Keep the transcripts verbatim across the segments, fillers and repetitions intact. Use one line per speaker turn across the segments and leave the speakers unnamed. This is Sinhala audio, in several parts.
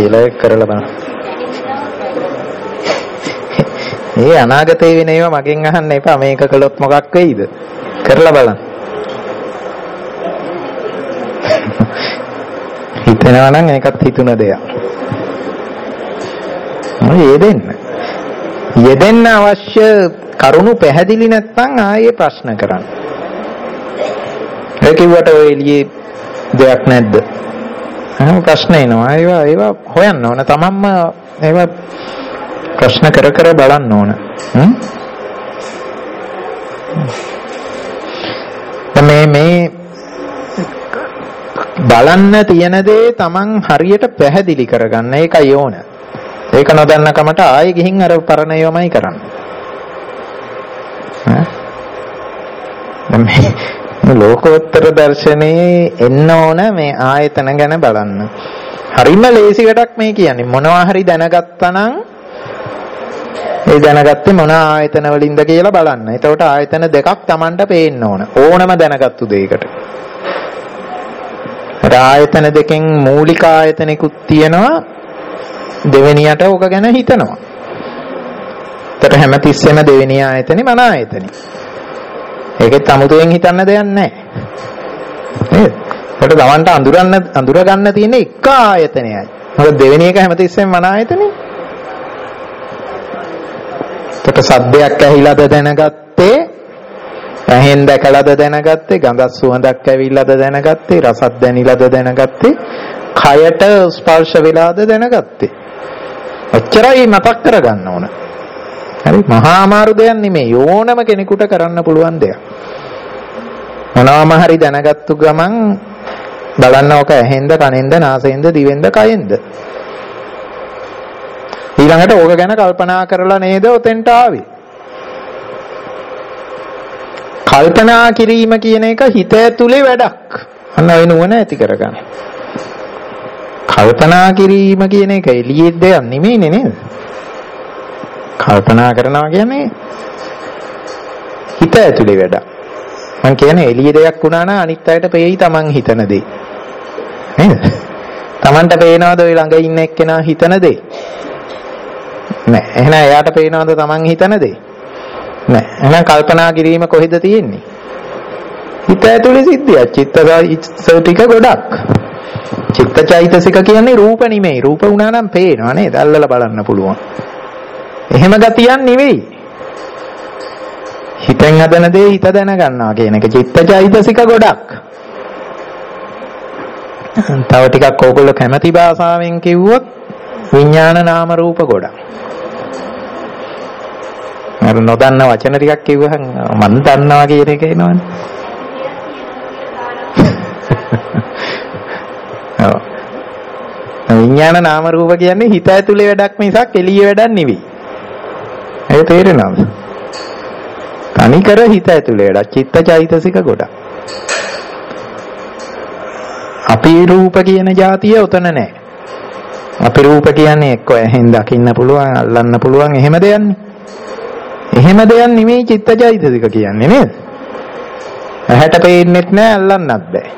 කියලා ඒක කරලා බලන්න. ඒ අනාගතේ වෙන ඒවා මගෙන් අහන්න එපා. මේක කළොත් මොකක් වෙයිද? කරලා බලන්න. හිතනවා නම් ඒකත් හිතුන දෙයක්. මොකද යෙදෙන්න. යෙදෙන්න අවශ්‍ය කරුණු පැහැදිලි නැත්නම් ආයේ ප්‍රශ්න කරන්න. ඒ කිව්වට ඔය එළියේ දෙයක් නැද්ද? අහම ප්‍රශ්න එනවා. ඒවා ඒවා හොයන්න ඕන. තමන්ම ඒවා ප්‍රශ්න කර කර බලන්න ඕන. හ්ම්? මේ මේ බලන්න තියෙන දේ තමන් හරියට පැහැදිලි කරගන්න. ඒකයි ඕන. ඒක නොදන්න කමට ආයෙ ගිහින් අර පරණ ඒවාමයි කරන්නේ. ඈ මේ ලෝකෝත්තර දර්ශනේ එන්න ඕන මේ ආයතන ගැන බලන්න. හරිම ලේසි වැඩක් මේ කියන්නේ. මොනවා හරි දැනගත්තා නම් ඒ දැනගත්තේ මොන ආයතන වලින්ද කියලා බලන්න. එතකොට ආයතන දෙකක් Tamanට පේන්න ඕන. ඕනම දැනගත්තු දෙයකට. ආයතන දෙකෙන් මූලික ආයතනෙකුත් තියෙනවා. දෙවෙනියට ඕක ගැන හිතනවා. ඒතර හැමතිස්සෙම දෙවෙනි ආයතනේ මන ආයතනේ. ඒකෙත් අමුතුවෙන් හිතන්න දෙයක් නැහැ. නේද? ඒකට Tamanට අඳුරන්න අඳුර ගන්න තියෙන එක ආයතනයයි. මොකද දෙවෙනි එක හැමතිස්සෙම මන ආයතනේ. ඒකට සද්දයක් ඇහිලාද දැනගත්තේ, ඇහෙන් දැකලාද දැනගත්තේ, ගඳක් සුවඳක් ඇවිල්ලාද දැනගත්තේ, රසක් දැනිලාද දැනගත්තේ, කයට ස්පර්ශ වෙලාද දැනගත්තේ. ඔච්චරයි මතක් කරගන්න ඕන. හරි මහා අමාරු දෙයක් නෙමෙයි. ඕනම කෙනෙකුට කරන්න පුළුවන් දෙයක්. මොනවාම හරි දැනගත්තු ගමන් බලන්න ඕක ඇහෙන්ද, කනෙන්ද, නාසයෙන්ද, දිවෙන්ද, කයෙන්ද. ඊළඟට ඕක ගැන කල්පනා කරලා නේද ඔතෙන්ට ආවේ. කල්පනා කිරීම කියන එක හිත ඇතුලේ වැඩක්. අන්න ඒ නුවණ ඇති කරගන්න. කල්පනා කිරීම කියන එක එළියේ දෙයක් නෙමෙයිනේ නේද? කල්පනා කරනවා කියන්නේ හිත ඇතුලේ වැඩක්. මම කියන්නේ එළියේ දෙයක් වුණා නම් අනිත් අයට පෙයි Taman හිතන දේ. නේද? Tamanට පේනවද ඔය ළඟ ඉන්න එක්කෙනා හිතන දේ? නෑ. එහෙනම් එයාට පේනවද Taman හිතන දේ? නෑ. එහෙනම් කල්පනා කිරීම කොහෙද තියෙන්නේ? හිත ඇතුලේ සිද්ධියක්. චිත්තචෛතසික ටික ගොඩක්. චිත්තචෛතසික කියන්නේ රූප නෙමෙයි. රූප වුණා නම් පේනවා නේද? අල්ලලා බලන්න පුළුවන්. එහෙම ගතියක් නෙවෙයි. හිතෙන් හදන දේ හිත දැනගන්නවා කියන එක චිත්තචෛතසික ගොඩක්. තව ටිකක් ඕගොල්ලෝ කැමැති භාෂාවෙන් කිව්වොත් විඥාන නාම රූප ගොඩක්. අර නොදන්න වචන ටිකක් කිව්වහම මන් දන්නවා කියන එක එනවනේ. ඔව්. විඥාන නාම රූප කියන්නේ හිත ඇතුලේ වැඩක් මිසක් එළියේ වැඩක් නෙවෙයි. ඒක තේරෙනවද? තනිකර හිත ඇතුලේ වැඩක් චිත්තචෛතසික ගොඩක්. අපි රූප කියන જાතිය උතන නැහැ. අපි රූප කියන්නේ එක්ක ඇහෙන් දකින්න පුළුවන්, අල්ලන්න පුළුවන් එහෙම දෙයක්නේ. එහෙම දෙයක් නෙමෙයි චිත්තචෛතසික කියන්නේ නේද? ඇහැට පේන්නෙත් නැහැ, අල්ලන්නත් බෑ.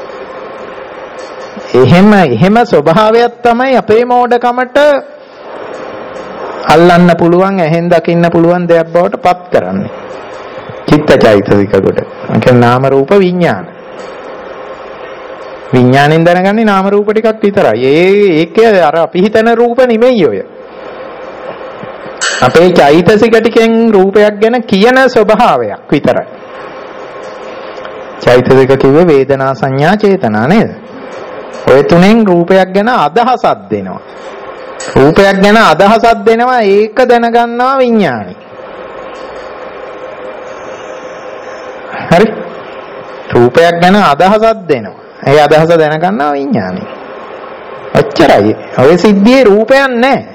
එහෙම එහෙම ස්වභාවයක් තමයි අපේ මෝඩකමට අල්ලන්න පුළුවන්, ඇහෙන් දකින්න පුළුවන් දෙයක් බවට පත් කරන්නේ. චිත්තචෛතසික කොට. ඒ කියන්නේ නාම රූප විඥාන. විඥාණයෙන් දැනගන්නේ නාම රූප ටිකක් විතරයි. ඒ ඒකේ අර අපි හිතන රූප නෙමෙයි ඔය. අපේ චෛතසික ටිකෙන් රූපයක් ගැන කියන ස්වභාවයක් විතරයි. චෛතසික කිව්වේ වේදනා සංඥා චේතනා නේද? ඔය තුනෙන් රූපයක් ගැන අදහසක් දෙනවා. රූපයක් ගැන අදහසක් දෙනවා ඒක දැනගන්නවා විඥාණි. හරි? රූපයක් ගැන අදහසක් දෙනවා. ඒ අදහස දැනගන්නවා විඥාණි. ඔච්චරයි. ඔය සිද්ධියේ රූපයක්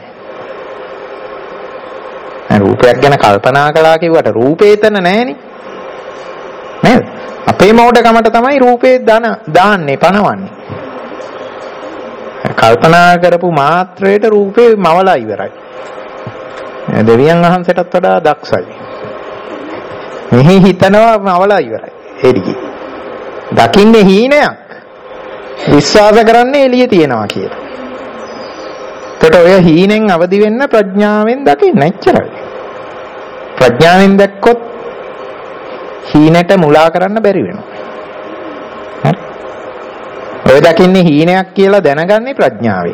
නැහැ. රූපයක් ගැන කල්පනා කළා කිව්වට රූපේ එතන නැහෙනේ. නේද? අපේ මෝඩකමට තමයි රූපේ දාන දාන්නේ පනවන්නේ. කල්පනා කරපු මාත්‍රයට රූපේ මවලා ඉවරයි. දෙවියන් වහන්සේටත් වඩා දක්ෂයි. මෙහි හිතනවා මවලා ඉවරයි. එළියේ. දකින්නේ හීනයක්. විශ්වාස කරන්නේ එළියේ තියනවා කියලා. එතකොට ඔය හීනෙන් අවදි වෙන්න ප්‍රඥාවෙන් දකින්න එච්චරයි. ප්‍රඥාවෙන් දැක්කොත් හීනට මුලා කරන්න බැරි වෙනවා. හරි. ඔය දකින්නේ හීනයක් කියලා දැනගන්නේ ප්‍රඥාවෙන්.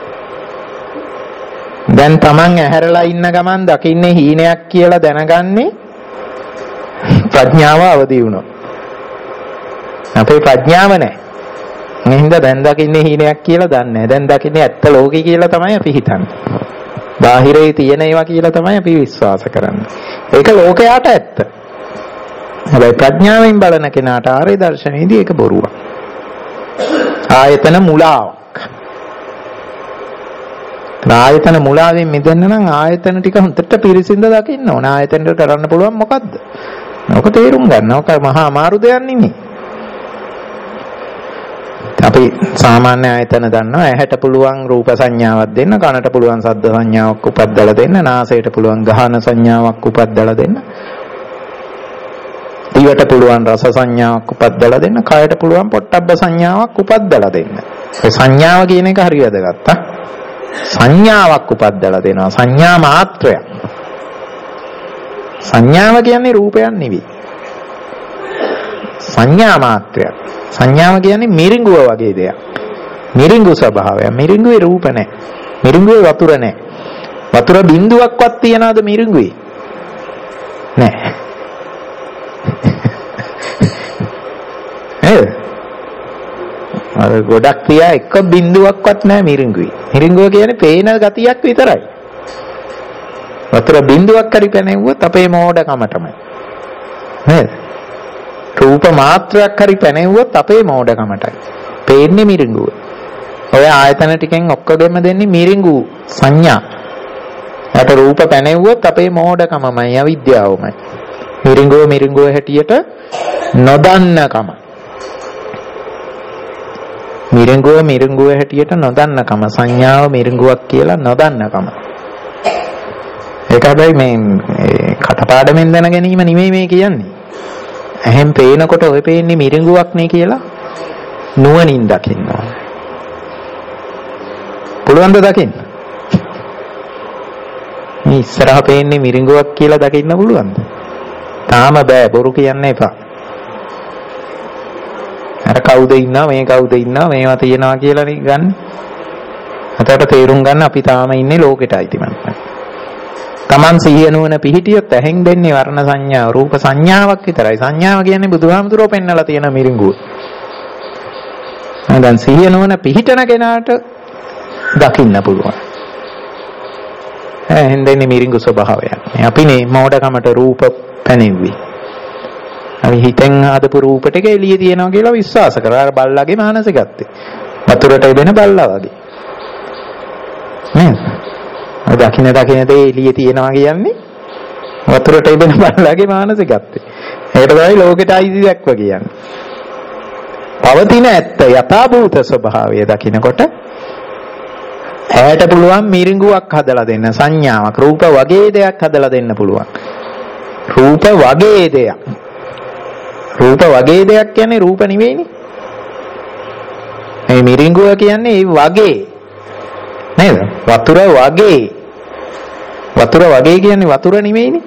දැන් Taman ඇහැරලා ඉන්න ගමන් දකින්නේ හීනයක් කියලා දැනගන්නේ ප්‍රඥාව අවදි වුණොත්. අපේ ප්‍රඥාව නැහැ. එහෙනම් දැන් දකින්නේ හීනයක් කියලා දන්නේ නැහැ. දැන් දකින්නේ ඇත්ත ලෝකේ කියලා තමයි අපි හිතන්නේ. බාහිරේ තියෙන ඒවා කියලා තමයි අපි විශ්වාස කරන්නේ. ඒක ලෝකයට ඇත්ත. හැබැයි ප්‍රඥාවෙන් බලන කෙනාට ආර්ය දර්ශනයේදී ඒක බොරුවක්. ආයතන මුලාවක්. ආයතන මුලාවෙන් මිදෙන්න නම් ආයතන ටික හොඳට පිරිසිඳ දකින්න ඕන. ආයතනට කරන්න පුළුවන් මොකද්ද? ඔක තේරුම් ගන්න. ඔක මහා අමාරු දෙයක් නෙමෙයි. අපි සාමාන්‍ය ආයතන දන්නවා. ඇහැට පුළුවන් රූප සංඥාවක් දෙන්න, කනට පුළුවන් ශබ්ද සංඥාවක් උපද්දලා දෙන්න, නාසයට පුළුවන් ගහන සංඥාවක් උපද්දලා දෙන්න, දිවට පුළුවන් රස සංඥාවක් උපද්දලා දෙන්න, කයට පුළුවන් පොට්ටබ්බ සංඥාවක් උපද්දලා දෙන්න. ඒ සංඥාව කියන එක හරි වැදගත්. සංඥාවක් උපද්දලා දෙනවා. සංඥා මාත්‍රයක්. සංඥාව කියන්නේ රූපයක් නෙවෙයි. සංඥා මාත්‍රයක්. සංඥාව කියන්නේ මිරිඟුව වගේ දෙයක්. මිරිඟු ස්වභාවය. මිරිඟුවේ රූප නැහැ. මිරිඟුවේ වතුර නැහැ. වතුර බිඳුවක්වත් තියනවද මිරිඟුවේ? නැහැ. නේද? අර ගොඩක් තියා එක බිඳුවක්වත් නැහැ මිරිඟුවේ. මිරිඟුව කියන්නේ පේන ගතියක් විතරයි. වතුර බිඳුවක් හරි පැනෙව්වොත් අපේ මෝඩකම තමයි. නේද? රූප මාත්‍රයක් හරි පැනෙව්වොත් අපේ මෝඩකමටයි. පේන්නේ මිරිඟුව. ඔය ආයතන ටිකෙන් ඔක්කොගෙම දෙන්නේ මිරිඟු සංඥා. යට රූප පැනෙව්වොත් අපේ මෝඩකමමයි අවිද්‍යාවමයි. මිරිඟුව මිරිඟුව හැටියට නොදන්නකම. මිරිඟුව මිරිඟුව හැටියට නොදන්නකම. සංඥාව මිරිඟුවක් කියලා නොදන්නකම. ඒක හැබැයි මේ කටපාඩමෙන් දැන ගැනීම නෙමෙයි මේ කියන්නේ. එහෙන් පේනකොට ඔය පේන්නේ මිරිඟුවක් නේ කියලා නුවණින් දකින්න ඕන. පුළුවන් ද දකින්න? මේ ඉස්සරහ පේන්නේ මිරිඟුවක් කියලා දකින්න පුළුවන්ද? තාම බෑ, බොරු කියන්න එපා. අර කවුද ඉන්නවා මේ කවුද ඉන්නවා මේවා තියනවා කියලා නේ ගන්න. අතට තේරුම් ගන්න අපි තාම ඉන්නේ ලෝකෙටයි තිබන්නේ. Taman සිහිය නුවණ පිහිටියොත් ඇහෙන් දෙන්නේ වර්ණ සංඥා රූප සංඥාවක් විතරයි. සංඥාව කියන්නේ බුදුහාමුදුරුවෝ පෙන්නලා තියෙන මිරිඟුව. දැන් සිහිය නුවණ පිහිටන කෙනාට දකින්න පුළුවන්. ඇහෙන් දෙන්නේ මිරිඟු ස්වභාවයක්. අපිනේ මෝඩකමට රූප පැනෙව්වි. අපි හිතෙන් ආදපු රූප ටික එළියේ තියෙනවා කියලා විශ්වාස කරා. අර බල්ලාගේ මානසිකත්වය. වතුරට එබෙන බල්ලා වගේ. නේද? දකින්න දකින්න දේ එළියේ තියෙනවා කියන්නේ වතුරට ඉබෙන බල්ලාගේ මානසිකත්වය. ඒකට තමයි ලෝකෙට අයිති දැක්ව කියන්නේ. පවතින ඇත්ත යථාභූත ස්වභාවය දකින්නකොට ඇයට පුළුවන් මිරිඟුවක් හදලා දෙන්න සංඥාවක් රූප වගේ දෙයක් හදලා දෙන්න පුළුවන්. රූප වගේ දෙයක්. රූප වගේ දෙයක් කියන්නේ රූප නෙවෙයිනේ. මේ මිරිඟුව කියන්නේ ඒ වගේ නේද? වතුර වගේ. වතුර වගේ කියන්නේ වතුර නෙමෙයිනේ.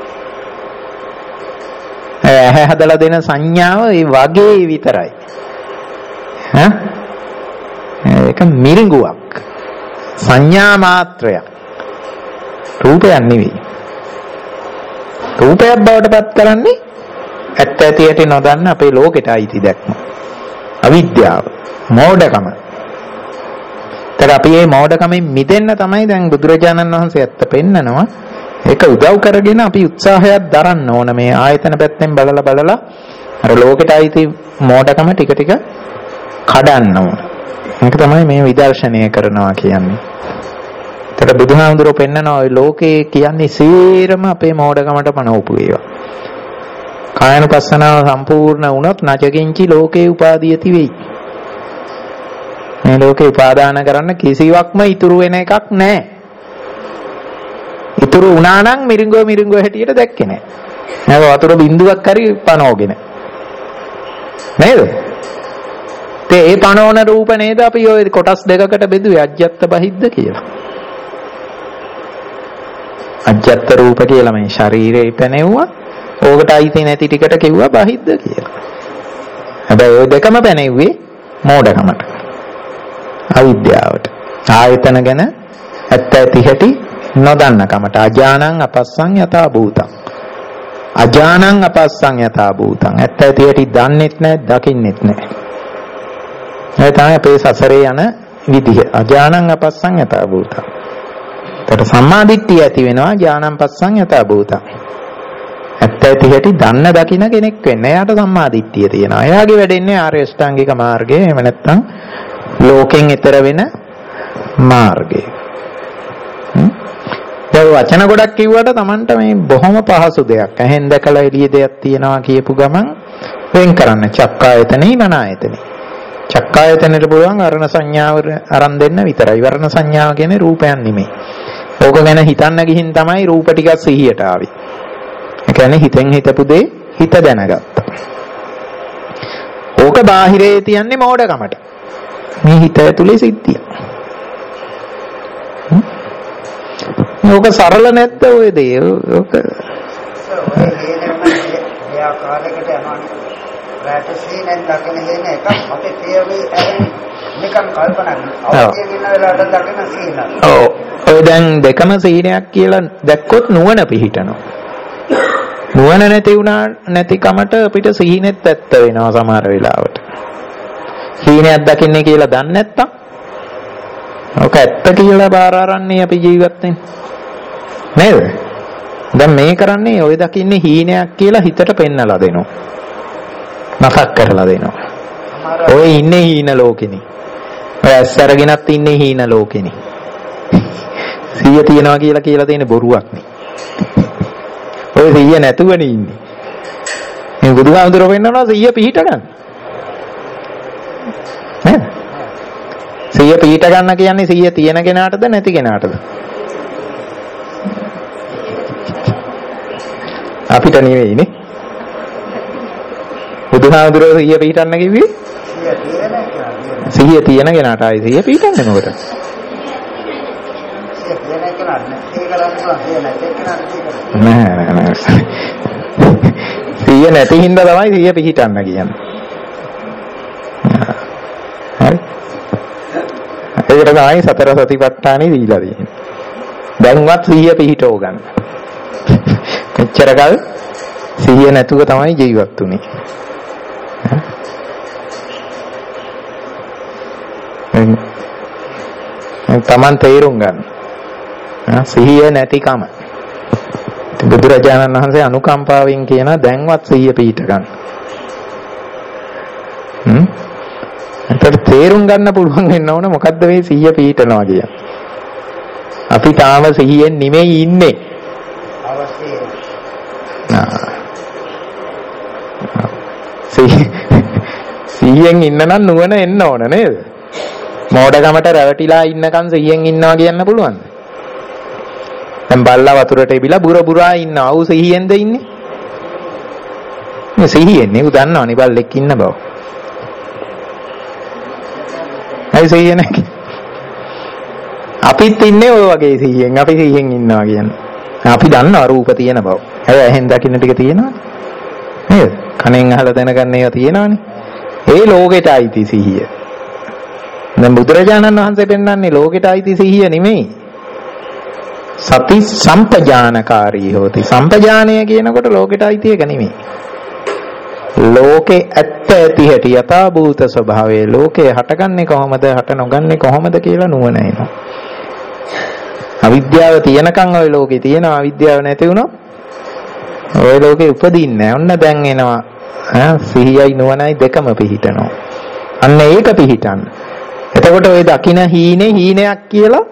ඇහැ හදලා දෙන සංඥාව ඒ වගේ විතරයි. ඈ? ඒක මිරිඟුවක්. සංඥා මාත්‍රයක්. රූපයක් නෙවෙයි. රූපයක් බවට පත් කරන්නේ ඇත්ත ඇති ඇති නොදන්න අපේ ලෝකෙට අයිති දැක්ම. අවිද්‍යාව, මෝඩකම. ඒතර අපි මේ මෝඩකමෙන් මිදෙන්න තමයි දැන් බුදුරජාණන් වහන්සේ ඇත්ත පෙන්නනවා. ඒක උදව් කරගෙන අපි උත්සාහයක් දරන්න ඕන මේ ආයතන පැත්තෙන් බලලා බලලා අර ලෝකෙට අයිති මෝඩකම ටික ටික කඩන්න ඕන. ඒක තමයි මේ විදර්ශනය කරනවා කියන්නේ. ඒතර බුදුහාමුදුරුවෝ පෙන්නනවා ඔය ලෝකේ කියන්නේ සේරම අපේ මෝඩකමට පනවපු ඒවා. කායනුපස්සනාව සම්පූර්ණ වුණොත් නචකින්චි ලෝකේ උපාදීයති වෙයි. මේ ලෝකේ උපාදාන කරන්න කිසිවක්ම ඉතුරු වෙන එකක් නැහැ. ඉතුරු වුණා නම් මිරිඟුව මිරිඟුව හැටියට දැක්කේ නැහැ. නේද? වතුර බින්දුවක් හරි පනවගෙන. නේද? ඒ පනවන රූප නේද අපි ඔය කොටස් දෙකකට බෙදුවේ අජ්ජත් බහිද්ද කියලා. අජ්ජත් රූප කියලා මේ ශරීරේ පැනෙව්වා. ඕකට අයිති නැති ටිකට කිව්වා බහිද්ද කියලා. හැබැයි ඔය දෙකම පැනෙව්වේ මෝඩකමට. අවිද්‍යාවට. ආයතන ගැන ඇත්ත ඇති හැටි නොදන්නකමට. අජානං අපස්සං යථා භූතං. අජානං අපස්සං යථා භූතං. ඇත්ත ඇති හැටි දන්නෙත් නැහැ, දකින්නෙත් නැහැ. ඒ තමයි අපේ සසරේ යන විදිහ. අජානං අපස්සං යථා භූතං. ඒකට සම්මාදිට්ඨිය ඇති වෙනවා ඥානං පස්සං යථා භූතං. ඇත්ත ඇති හැටි දන්න දකින්න කෙනෙක් වෙන්න. එයාට සම්මාදිට්ඨිය තියෙනවා. එයාගේ වැඩෙන්නේ ආර්ය අෂ්ටාංගික මාර්ගය. එහෙම නැත්නම් ලෝකෙන් ඈතර වෙන මාර්ගය. ඒ වචන ගොඩක් කිව්වට Tamanට මේ බොහොම පහසු දෙයක්. ඇහෙන් දැකලා එළිය දෙයක් තියෙනවා කියපු ගමන් වෙන් කරන්න. චක්කායතනෙයි මනායතනෙයි. චක්කායතනෙට පුළුවන් වර්ණ සංඥාව අරන් දෙන්න විතරයි. වර්ණ සංඥාව කියන්නේ රූපයන් නෙමෙයි. ඕක ගැන හිතන්න ගිහින් තමයි රූප ටිකක් සිහියට ආවේ. ඒ කියන්නේ හිතෙන් හිතපු දේ හිත දැනගත්තා. ඕක බාහිරේ තියන්නේ මෝඩකමට. මේ හිත ඇතුලේ සිද්ධිය. ඕක සරල නැත්ද ඔය දේ? ඕක එයා කාලයකට යනවා. රැටසී නැත්නම් දකින එක අපේ තේරුවේ ඇරෙන්නේ නිකන් කල්පනා කරනවා. අවශ්‍ය වෙන වෙලාවට දකින සීන. ඔව්. ඔය දැන් දෙකම සීනයක් කියලා දැක්කොත් නුවණ පිහිටනවා. නුවණ නැති වුණා නැති කමට අපිට සීනෙත් ඇත්ත වෙනවා සමහර වෙලාවට. සීනයක් දකින්නේ කියලා දන්නේ නැත්තම් ඔක ඇත්ත කියලා බාර අරන්නේ අපි ජීවත් වෙන්නේ. නේද? දැන් මේ කරන්නේ ඔය දකින්නේ හීනයක් කියලා හිතට පෙන්නලා දෙනවා. මතක් කරලා දෙනවා. ඔය ඉන්නේ හීන ලෝකෙනේ. ඔය ඇස් අරගෙනත් ඉන්නේ හීන ලෝකෙනේ. සිහිය තියනවා කියලා කියලා තියෙන බොරුවක් නේ. ඔය සිහිය නැතුවනේ ඉන්නේ. මේ බුදුහාමුදුරුවෝ වෙන්නනවා සිහිය පිහිට ගන්න. නේද? සිහිය පිහිට ගන්න කියන්නේ සිහිය තියෙන කෙනාටද නැති කෙනාටද? අපිට නෙවෙයිනේ. බුදුහාමුදුරුවෝ සිහිය පිහිටන්න කිව්වේ? සිහිය තියෙන කෙනාට ආයි සිහිය පිහිටන්නේ මොකටද? නෑ නෑ නෑ. සිහිය නැති හින්දා තමයි සිහිය පිහිටන්න කියන්නේ. හරි. ඒකට තමයි සතර සතිපට්ඨානෙ දීලා තියෙන්නේ. දැන්වත් සිහිය පිහිටව ගන්න. මෙච්චර කල් සිහිය නැතුව තමයි ජීවත් වුනේ. තමන් තේරුම් ගන්න. සිහිය නැතිකම. බුදුරජාණන් වහන්සේ අනුකම්පාවෙන් කියන දැන්වත් සිහිය පිහිට ගන්න. හ්ම්. ඒතර තේරුම් ගන්න පුළුවන් වෙන්න ඕන මොකද්ද මේ සිහිය පිහිටනවා කියන්නේ. අපි තාම සිහියෙන් නෙමෙයි ඉන්නේ. අවශ්‍යයි. සිහියෙන් ඉන්න නම් නුවණ එන්න ඕන නේද? මෝඩකමට රැවටිලා ඉන්නකන් සිහියෙන් ඉන්නවා කියන්න පුළුවන්ද? දැන් බල්ලා වතුරට එබිලා බුර බුරා ඉන්නවා. ඌ සිහියෙන්ද ඉන්නේ? මේ සිහියෙන්නේ ඌ දන්නවනේ බල්ලෙක් ඉන්න බව. ඇයි සිහිය නැහැ? අපිත් ඉන්නේ ඔය වගේ සිහියෙන්. අපි සිහියෙන් ඉන්නවා කියන්නේ. අපි දන්නවා රූප තියෙන බව. හැබැයි ඇහෙන් දකින්න ටික තියෙනවා. නේද? කනෙන් අහලා දැනගන්න ඒවා තියෙනවානේ. ඒ ලෝකෙට අයිති සිහිය. දැන් බුදුරජාණන් වහන්සේ පෙන්වන්නේ ලෝකෙට අයිති සිහිය නෙමෙයි. සති සම්පජානකාරී හොති. සම්පජානය කියනකොට ලෝකෙට අයිති එක නෙමෙයි. ලෝකේ ඇත්ත ඇති හැටි යථා භූත ස්වභාවය. ලෝකේ හටගන්නේ කොහොමද, හට නොගන්නේ කොහොමද කියලා නුවණ එනවා. අවිද්‍යාව තියෙනකන් ওই ලෝකේ තියෙනවා. අවිද්‍යාව නැති වුණොත් ওই ලෝකේ උපදින්නේ නැහැ. ඔන්න දැන් එනවා. ඈ සිහියයි නුවණයි දෙකම පිහිටනවා. අන්න ඒක පිහිටන්න. එතකොට ওই දකින හීනේ හීනයක් කියලා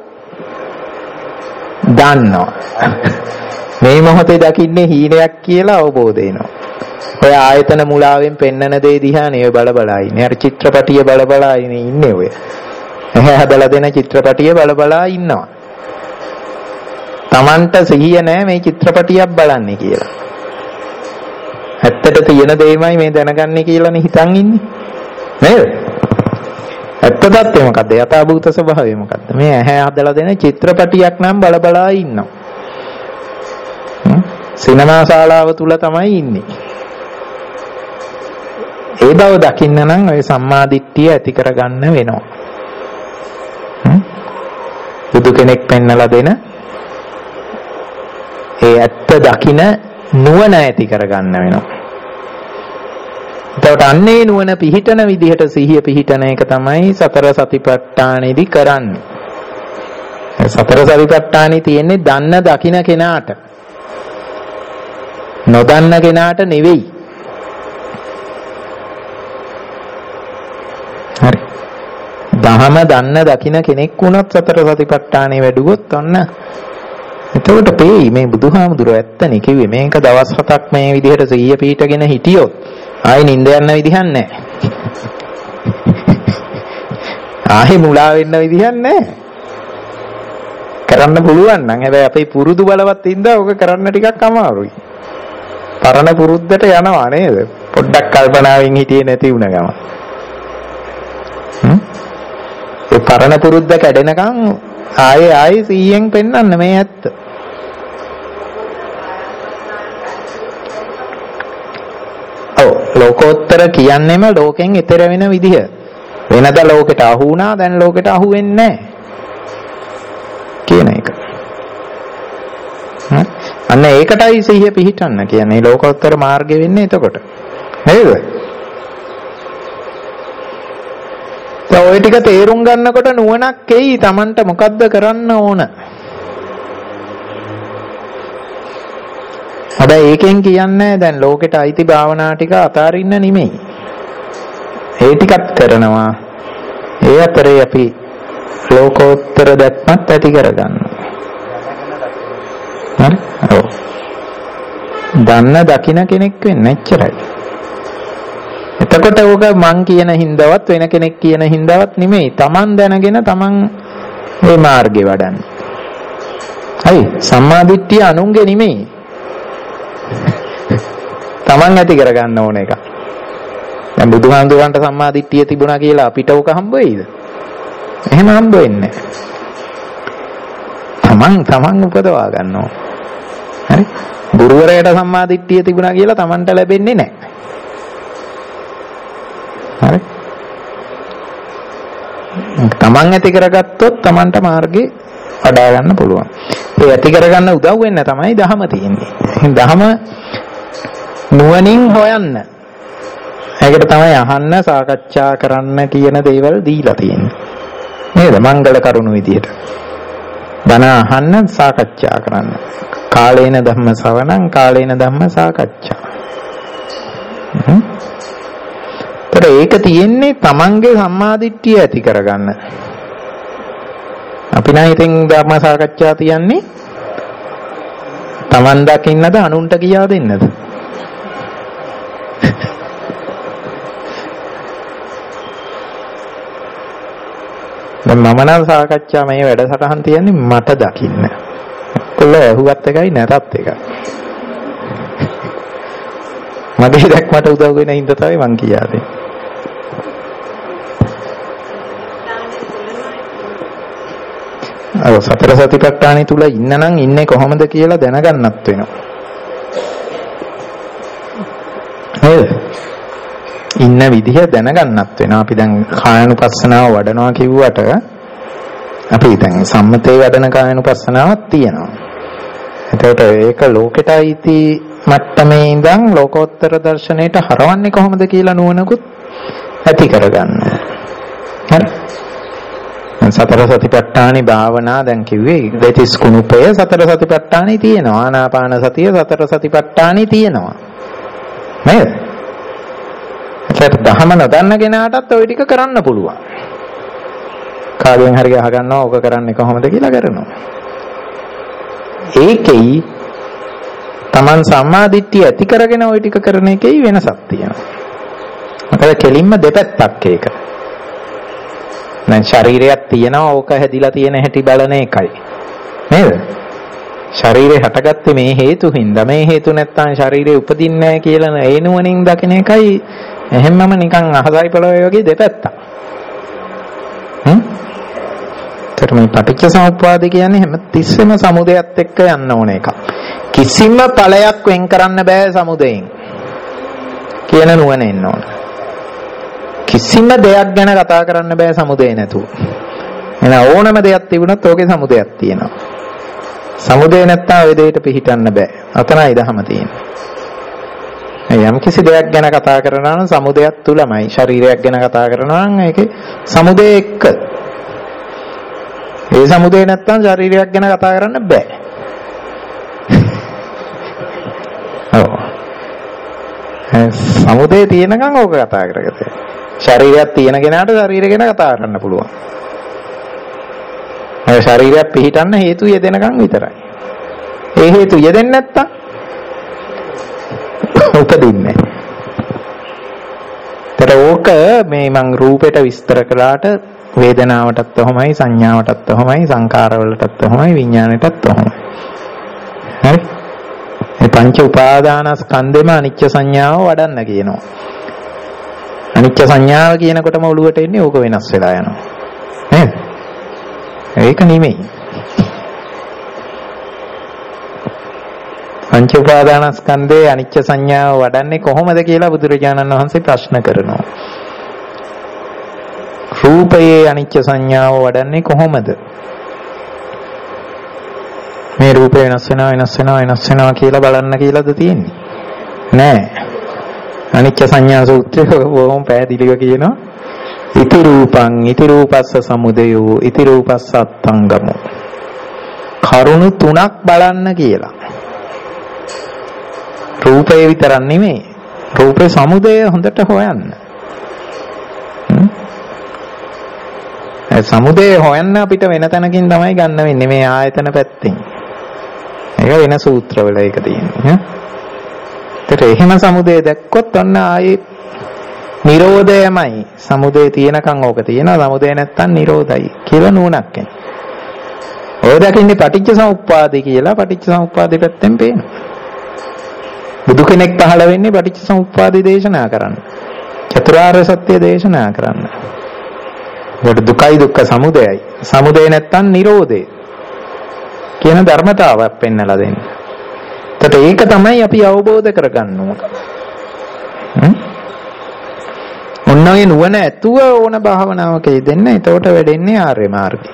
දන්නවා. මේ මොහොතේ දකින්නේ හීනයක් කියලා අවබෝධ වෙනවා. ඔය ආයතන මුලාවෙන් පෙන්නන දේ දිහානේ ඔය බල බලා ඉන්නේ. අර චිත්‍රපටිය බල බලා ඉන්නේ ඔය. එහේ හදලා දෙන චිත්‍රපටිය බල බලා ඉන්නවා. Tamanට සිහිය නැහැ මේ චිත්‍රපටියක් බලන්නේ කියලා. ඇත්තට තියෙන දෙයමයි මේ දැනගන්නේ කියලානේ හිතන් ඉන්නේ. නේද? ඇත්ත தත්ත්වය මොකද්ද? යථාභූත ස්වභාවය මොකද්ද? මේ ඇහැ හදලා දෙන චිත්‍රපටියක් නම් බල බලා ඉන්නවා. සිනමා ශාලාව තුල තමයි ඉන්නේ. ඒ බව දකින්න නම් ඔය සම්මා දිට්ඨිය ඇති කරගන්න වෙනවා. බුදු කෙනෙක් පෙන්නලා දෙන ඒ ඇත්ත දකින නුවණ ඇති කරගන්න වෙනවා. එතකොට අන්නේ නුවණ පිහිටන විදිහට සිහිය පිහිටන එක තමයි සතර සතිපට්ඨානෙදි කරන්නේ. සතර සතිපට්ඨානෙ තියෙන්නේ දන්න දකින කෙනාට. නොදන්න කෙනාට නෙවෙයි. හරි. දහම දන්න දකින කෙනෙක් වුණත් සතර සතිපට්ඨානෙ වැඩුවොත් ඔන්න එතකොට පෙයි මේ බුදුහාමුදුරුවෝ ඇත්තනේ කිව්වේ මේක දවස් හතක් මේ විදිහට සිහිය පිහිටගෙන හිටියොත් ආයි නිින්ද යන්න විදිහක් නැහැ. ආයි මුලා වෙන්න විදිහක් නැහැ. කරන්න පුළුවන් නම් හැබැයි අපේ පුරුදු බලවත් ඉඳලා ඔක කරන්න ටිකක් අමාරුයි. පරණ පුරුද්දට යනවා නේද? පොඩ්ඩක් කල්පනාවෙන් හිටියේ නැති වුණ ගම. හ්ම්? ඒ පරණ පුරුද්ද කැඩෙනකන් ආයේ ආයේ සීයෙන් පෙන්වන්න මේ ඇත්ත. ඔව් ලෝකෝත්තර කියන්නේම ලෝකෙන් ඈතර වෙන විදිහ. වෙනද ලෝකෙට අහු වුණා දැන් ලෝකෙට අහු වෙන්නේ නැහැ. කියන එක. අන්න ඒකටයි සිහිය පිහිටන්න කියන්නේ ලෝකෝත්තර මාර්ගය වෙන්නේ එතකොට. නේද? දැන් ওই ටික තේරුම් ගන්නකොට නුවණක් එයි Tamanට මොකද්ද කරන්න ඕන. හැබැයි ඒකෙන් කියන්නේ දැන් ලෝකෙට අයිති භාවනා ටික අතාරින්න නෙමෙයි. ඒ ටිකත් කරනවා. ඒ අතරේ අපි ලෝකෝත්තර දැක්මත් ඇති කරගන්නවා. හරි? ඔව්. දන්න දකින්න කෙනෙක් වෙන්න එච්චරයි. එතකොට ඕක මං කියන හින්දාවත් වෙන කෙනෙක් කියන හින්දාවත් නෙමෙයි. Taman දැනගෙන Taman මේ මාර්ගේ වඩන්නේ. හරි? සම්මාදිට්ඨිය අනුන්ගේ නෙමෙයි. Taman ඇති කරගන්න ඕන එක. දැන් බුදුහාමුදුරන්ට සම්මාදිට්ඨිය තිබුණා කියලා අපිට ඕක හම්බ වෙයිද? එහෙම හම්බ වෙන්නේ නැහැ. Taman Taman උපදවා ගන්නවා. හරි? ගුරුවරයාට සම්මාදිට්ඨිය තිබුණා කියලා Tamanට ලැබෙන්නේ නැහැ. හරි? Taman ඇති කරගත්තොත් Tamanට මාර්ගේ වඩා ගන්න පුළුවන්. ඒ ඇති කරගන්න උදව් වෙන්න තමයි ධහම තියෙන්නේ. ධහම නුවණින් හොයන්න. ඒකට තමයි අහන්න සාකච්ඡා කරන්න කියන දේවල් දීලා තියෙන්නේ. නේද? මංගල කරුණු විදියට. බණ අහන්න සාකච්ඡා කරන්න. කාලේන ධම්ම ශ්‍රවණං කාලේන ධම්ම සාකච්ඡා. හ්ම්. ඒක තියෙන්නේ තමන්ගේ සම්මාදිට්ඨිය ඇති කරගන්න. අපි නම් ඉතින් ධර්ම සාකච්ඡා තියන්නේ තමන් දකින්නද අනුන්ට කියා දෙන්නද? දැන් මම නම් සාකච්ඡා මේ වැඩසටහන් තියන්නේ මට දකින්න. කොල්ල ඇහුවත් එකයි නැතත් එකයි. මගේ දැක්මට උදව් වෙන හින්දා තමයි මං කියන්නේ. අර සතර සතිපට්ඨානෙ තුල ඉන්න නම් ඉන්නේ කොහොමද කියලා දැනගන්නත් වෙනවා. නේද? ඉන්න විදිහ දැනගන්නත් වෙනවා. අපි දැන් කායानुපස්සනාව වඩනවා කිව්වට අපි දැන් සම්මතේ වඩන කායानुපස්සනාවක් තියෙනවා. එතකොට ඒක ලෝකෙට අයිති මට්ටමේ ඉඳන් ලෝකෝත්තර දර්ශනයට හරවන්නේ කොහොමද කියලා නුවණකුත් ඇති කරගන්න. හරි. සතර සතිපට්ඨානි භාවනා දැන් කිව්වේ දෙතිස් කුණුපය සතර සතිපට්ඨානි තියෙනවා. ආනාපාන සතිය සතර සතිපට්ඨානි තියෙනවා. නේද? ඒකට ධහම නොදන්න කෙනාටත් ওই ටික කරන්න පුළුවන්. කාගෙන් හරි අහගන්නවා ඕක කරන්නේ කොහොමද කියලා කරනවා. ඒකෙයි Taman සම්මාදිට්ඨිය ඇති කරගෙන ওই ටික කරන එකේ වෙනසක් තියෙනවා. මොකද කෙලින්ම දෙපැත්තක් ඒක. දැන් ශරීරයක් තියෙනවා ඕක හැදිලා තියෙන හැටි බලන එකයි. නේද? ශරීරය හටගත්තේ මේ හේතු හින්දා. මේ හේතු නැත්තම් ශරීරය උපදින්නේ නැහැ කියලා ඒ නුවණින් දකින එකයි එහෙමම නිකන් අහසයි පොළොවේ වගේ දෙපැත්තක්. හ්ම්? ඒතර මේ පටිච්චසමුප්පාද කියන්නේ හැම තිස්සෙම සමුදයත් එක්ක යන්න ඕන එකක්. කිසිම ඵලයක් වෙන් කරන්න බෑ සමුදයෙන් කියන නුවණ එන්න ඕන. කිසිම දෙයක් ගැන කතා කරන්න බෑ සමුදේ නැතුව. එන ඕනම දෙයක් තිබුණොත් ඕකේ සමුදයක් තියෙනවා. සමුදේ නැත්තම් ওই දෙයට පිහිටන්න බෑ. අතනයි දහම තියෙන්නේ. යම් කිසි දෙයක් ගැන කතා කරනවා නම් සමුදයක් තුලමයි. ශරීරයක් ගැන කතා කරනවා නම් ඒකේ සමුදේ එක්ක. ඒ සමුදේ නැත්තම් ශරීරයක් ගැන කතා කරන්න බෑ. ඔව්. සමුදේ තියෙනකන් ඕක කතා කරගත්තේ. ශරීරයක් තියෙන කෙනාට ශරීරය ගැන කතා කරන්න පුළුවන්. ඒ ශරීරයක් පිහිටන්න හේතු යෙදෙනකන් විතරයි. ඒ හේතු යෙදෙන්නේ නැත්තම් උපදින්නේ. ඒතර ඕක මේ මං රූපයට විස්තර කළාට වේදනාවටත් ඔහොමයි, සංඥාවටත් ඔහොමයි, සංකාරවලටත් ඔහොමයි, විඥාණයටත් ඔහොමයි. හරි? මේ පංච උපාදානස්කන්ධෙම අනිච්ච සංඥාව වඩන්න කියනවා. අනිච්ච සංඥාව කියනකොටම ඔළුවට එන්නේ ඕක වෙනස් වෙලා යනවා. නේද? ඒක නෙමෙයි. පංච උපාදානස්කන්ධයේ අනිච්ච සංඥාව වඩන්නේ කොහොමද කියලා බුදුරජාණන් වහන්සේ ප්‍රශ්න කරනවා. රූපයේ අනිච්ච සංඥාව වඩන්නේ කොහොමද? මේ රූපේ වෙනස් වෙනවා වෙනස් වෙනවා වෙනස් වෙනවා කියලා බලන්න කියලාද තියෙන්නේ? නෑ. අනිච්ච සංඥා සූත්‍රය බොහොම පැහැදිලිව කියනවා. ඉති රූපං ඉති රූපස්ස සමුදයෝ ඉති රූපස්ස අත්තංගමෝ. කරුණු තුනක් බලන්න කියලා. රූපේ විතරක් නෙමෙයි. රූපේ සමුදය හොඳට හොයන්න. ඒ සමුදය හොයන්න අපිට වෙන තැනකින් තමයි ගන්න වෙන්නේ මේ ආයතන පැත්තෙන්. ඒක වෙන සූත්‍රවල ඒක තියෙන්නේ. ඒත් එහෙම සමුදය දැක්කොත් ඔන්න ආයේ නිරෝධයමයි. සමුදය තියෙනකන් ඕක තියෙනවා. සමුදය නැත්තම් නිරෝධයි කියලා නුවණක් එන්නේ. ඔය දකින්නේ පටිච්චසමුප්පාදේ කියලා පටිච්චසමුප්පාදේ පැත්තෙන් පේනවා. බුදු කෙනෙක් පහළ වෙන්නේ පටිච්චසමුප්පාදේ දේශනා කරන්න. චතුරාර්ය සත්‍ය දේශනා කරන්න. ඒකට දුකයි දුක්ඛ සමුදයයි. සමුදය නැත්තම් නිරෝධය කියන ධර්මතාවයක් පෙන්වලා දෙන්නේ. ඒකට ඒක තමයි අපි අවබෝධ කරගන්න ඕන. ඔන්න ඔය නුවණ ඇතුව ඕන භාවනාවක යෙදෙන්න. එතකොට වැඩෙන්නේ ආර්ය මාර්ගය.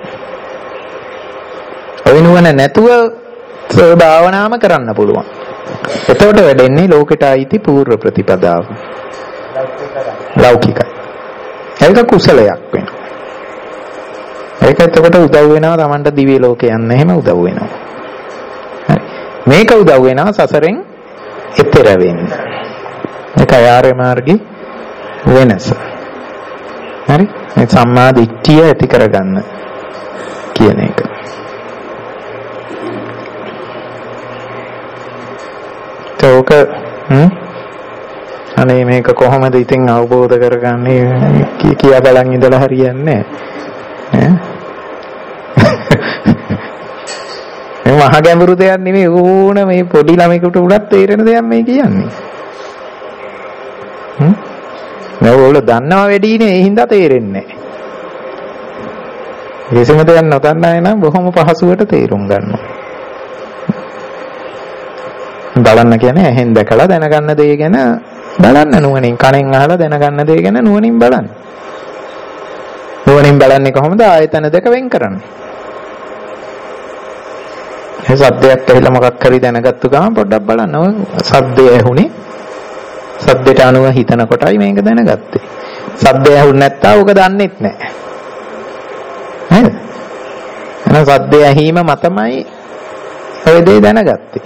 ඔය නුවණ නැතුව භාවනාම කරන්න පුළුවන්. එතකොට වැඩෙන්නේ ලෝකයට අයිති පූර්ව ප්‍රතිපදාව. ලෞකිකයි. ඒක කුසලයක් වෙනවා. ඒක එතකොට උදව් වෙනවා Tamanට දිව්‍ය ලෝකේ යන්න එහෙම උදව් වෙනවා. හරි. මේක උදව් වෙනවා සසරෙන් එතෙර වෙන්න. ඒක ආර්ය මාර්ගයේ වෙනස. හරි? මේ සම්මා දිට්ඨිය ඇති කරගන්න කියන එක. ඒක හ්ම් අනේ මේක කොහොමද ඉතින් අවබෝධ කරගන්නේ කියා බලන් ඉඳලා හරියන්නේ නැහැ. මේ මහ ගැඹුරු දෙයක් නෙමෙයි ඕන මේ පොඩි ළමයෙකුට උනත් තේරෙන දෙයක් මේ කියන්නේ. හ්ම් මේගොල්ලෝ දන්නවා වැඩිනේ ඒ හින්දා තේරෙන්නේ නැහැ. කිසිම දෙයක් නොදන්න අය නම් බොහොම පහසුවට තේරුම් ගන්නවා. බලන්න කියන්නේ ඇහෙන් දැකලා දැනගන්න දේ ගැන බලන්න නුවණින්, කනෙන් අහලා දැනගන්න දේ ගැන නුවණින් බලන්න. නුවණින් බලන්නේ කොහොමද? ආයතන දෙක වෙන් කරන්නේ. ඒ සද්දයක් ඇහිලා මොකක් හරි දැනගත්තු ගමන් පොඩ්ඩක් බලන්න. ඔය සද්දය ඇහුනේ. සද්දයට අනුව හිතන කොටයි මේක දැනගත්තේ. සද්දය ඇහුනේ නැත්තම් ඔක දන්නෙත් නැහැ. නේද? එහෙනම් සද්දය ඇහිම මතමයි ඔය දේ දැනගත්තේ.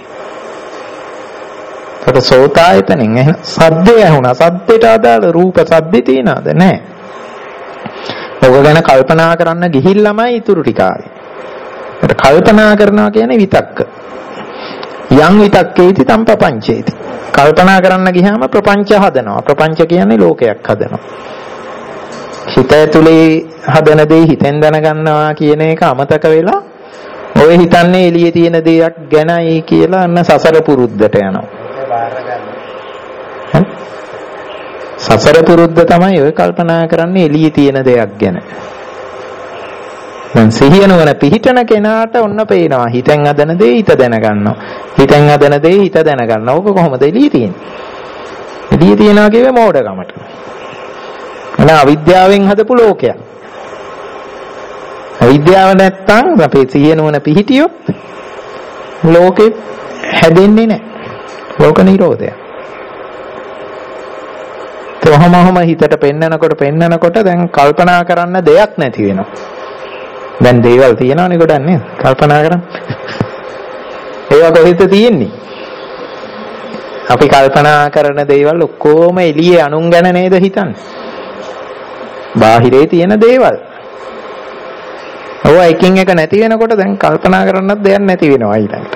ඒක සෝතායතනෙන් එහෙනම් සද්දය ඇහුණා. සද්දයට අදාළ රූප සද්ද තියනද නැහැ. ඔක ගැන කල්පනා කරන්න ගිහිල්ලාමයි ඉතුරු ටික ආවේ. ඒක කල්පනා කරනවා කියන්නේ විතක්ක. යම් විතක්කේති තම් ප්‍රපංචේති. කල්පනා කරන්න ගියාම ප්‍රපංච හදනවා. ප්‍රපංච කියන්නේ ලෝකයක් හදනවා. හිත ඇතුලේ හදන දේ හිතෙන් දැනගන්නවා කියන එක අමතක වෙලා ඔය හිතන්නේ එළියේ තියෙන දේක් ගැනයි කියලා අන්න සසර පුරුද්දට යනවා. සසර පුරුද්ද තමයි ඔය කල්පනා කරන්නේ එළියේ තියෙන දෙයක් ගැන. දැන් සිහිය නුවණ පිහිටන කෙනාට ඔන්න පේනවා හිතෙන් හදන දේ හිත දැනගන්නවා. හිතෙන් හදන දේ හිත දැනගන්නවා. ඕක කොහොමද එළිය තියෙන්නේ? එළිය තියනවා කියවේ මෝඩකමට. එන අවිද්‍යාවෙන් හදපු ලෝකයක්. අවිද්‍යාව නැත්තම් අපේ සිහිය නුවණ පිහිටියොත් ලෝකෙ හැදෙන්නේ නැහැ. ලෝක නිරෝධය. තවමම හිතට පෙන්නනකොට පෙන්නනකොට දැන් කල්පනා කරන්න දෙයක් නැති වෙනවා. දැන් දේවල් තියෙනවනේ ගොඩක් නේද? කල්පනා කරන්න. ඒවා කොහෙද තියෙන්නේ? අපි කල්පනා කරන දේවල් ඔක්කොම එළියේ අනුන් ගැන නේද හිතන්නේ? බාහිරේ තියෙන දේවල්. ඔව් එකින් එක නැති වෙනකොට දැන් කල්පනා කරන්නත් දෙයක් නැති වෙනවා ඊළඟට.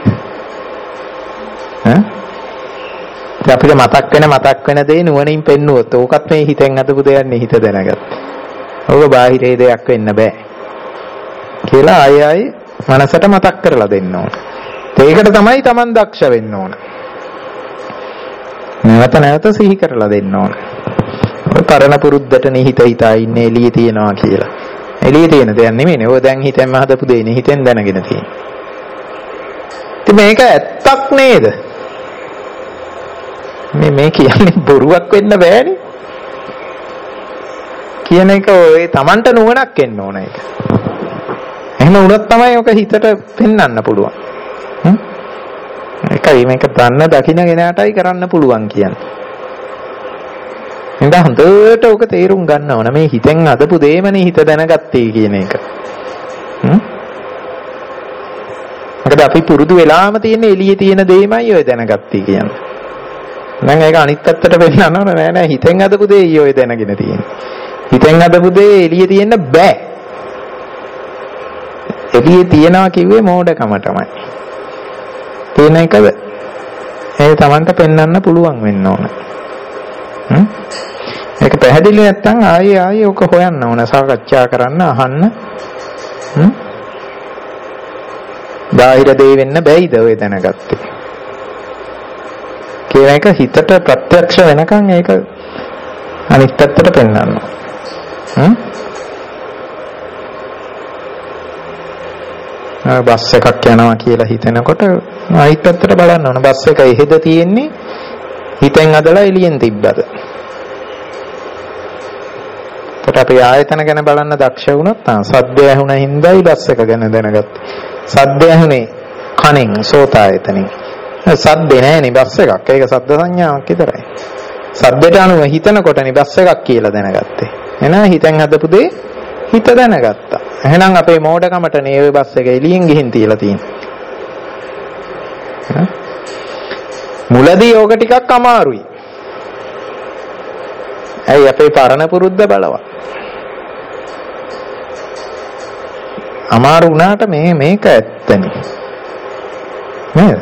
ඈ? අපිට මතක් වෙන මතක් වෙන දේ නුවණින් පෙන්නුවොත් ඕකත් මේ හිතෙන් අදපු දෙයක් නේ හිත දැනගත්තා. ඕක බාහිරේ දෙයක් වෙන්න බෑ. කියලා ආයෙ ආයෙ මනසට මතක් කරලා දෙන්න ඕන. ඒකට තමයි Taman දක්ෂ වෙන්න ඕන. නැවත නැවත සිහි කරලා දෙන්න ඕන. ඔය පරණ පුරුද්දට නිහිත හිතා ඉන්නේ එළියේ තියනවා කියලා. එළියේ තියෙන දෙයක් නෙමෙයි. ඔය දැන් හිතෙන්ම හදපු දෙන්නේ හිතෙන් දැනගෙන තියෙන්නේ. ඉතින් මේක ඇත්තක් නේද? මේ මේ කියන්නේ බොරුවක් වෙන්න බෑනේ. කියන එක ඔය Tamanට නුවණක් එන්න ඕන ඒක. එහෙම වුණොත් තමයි ඔක හිතට පෙන්වන්න පුළුවන්. හ්ම්. ඒකයි මේක දන්න දකින්න කෙනාටයි කරන්න පුළුවන් කියන්නේ. එහෙනම් හොඳට ඔක තේරුම් ගන්න ඕන. මේ හිතෙන් අදපු දෙයමනේ හිත දැනගත්තේ කියන එක. හ්ම්. මොකද අපි පුරුදු වෙලාම තියෙන එළියේ තියෙන දෙයමයි ඔය දැනගත්තේ කියන්නේ. දැන් ඒක අනිත් පැත්තට පෙන්නන්න ඕන නෑ නෑ හිතෙන් අදපු දෙය ඔය දැනගෙන තියෙන්නේ. හිතෙන් අදපු දෙය එළියේ තියෙන්න බෑ. එළියේ තියනවා කිව්වේ මෝඩකම තමයි. තේන එකද? ඒ Tamanට පෙන්වන්න පුළුවන් වෙන්න ඕන. හ්ම්. ඒක පැහැදිලි නැත්නම් ආයෙ ආයෙ ඔක හොයන්න ඕන, සාකච්ඡා කරන්න, අහන්න. හ්ම්. බාහිර දෙය වෙන්න බැයිද ඔය දැනගත්තේ? කියන එක හිතට ප්‍රත්‍යක්ෂ වෙනකන් ඒක අනිත් පැත්තට පෙන්වන්න. හ්ම්. බස් එකක් යනවා කියලා හිතනකොට අනිත් පැත්තට බලන්න ඕන. බස් එක එහෙද තියෙන්නේ හිතෙන් අදලා එළියෙන් තිබ්බද? කොට අපි ආයතන ගැන බලන්න දක්ෂ වුණොත් සද්දය ඇහුණ හින්දායි බස් එක ගැන දැනගත්තේ. සද්දය ඇහුනේ කනෙන් සෝතායතනෙන්. සද්දේ නෑනේ බස් එකක්. ඒක සද්ද සංඥාවක් විතරයි. සද්දට අනුව හිතනකොටනේ බස් එකක් කියලා දැනගත්තේ. එහෙනම් හිතෙන් හදපු දේ හිත දැනගත්තා. එහෙනම් අපේ මෝඩකමට නේ ඔය බස් එක එළියෙන් ගිහින් තියලා තියෙන්නේ. මුලදී ඕක ටිකක් අමාරුයි. ඇයි අපේ පරණ පුරුද්ද බලවත්. අමාරු වුණාට මේ මේක ඇත්තනේ. නේද?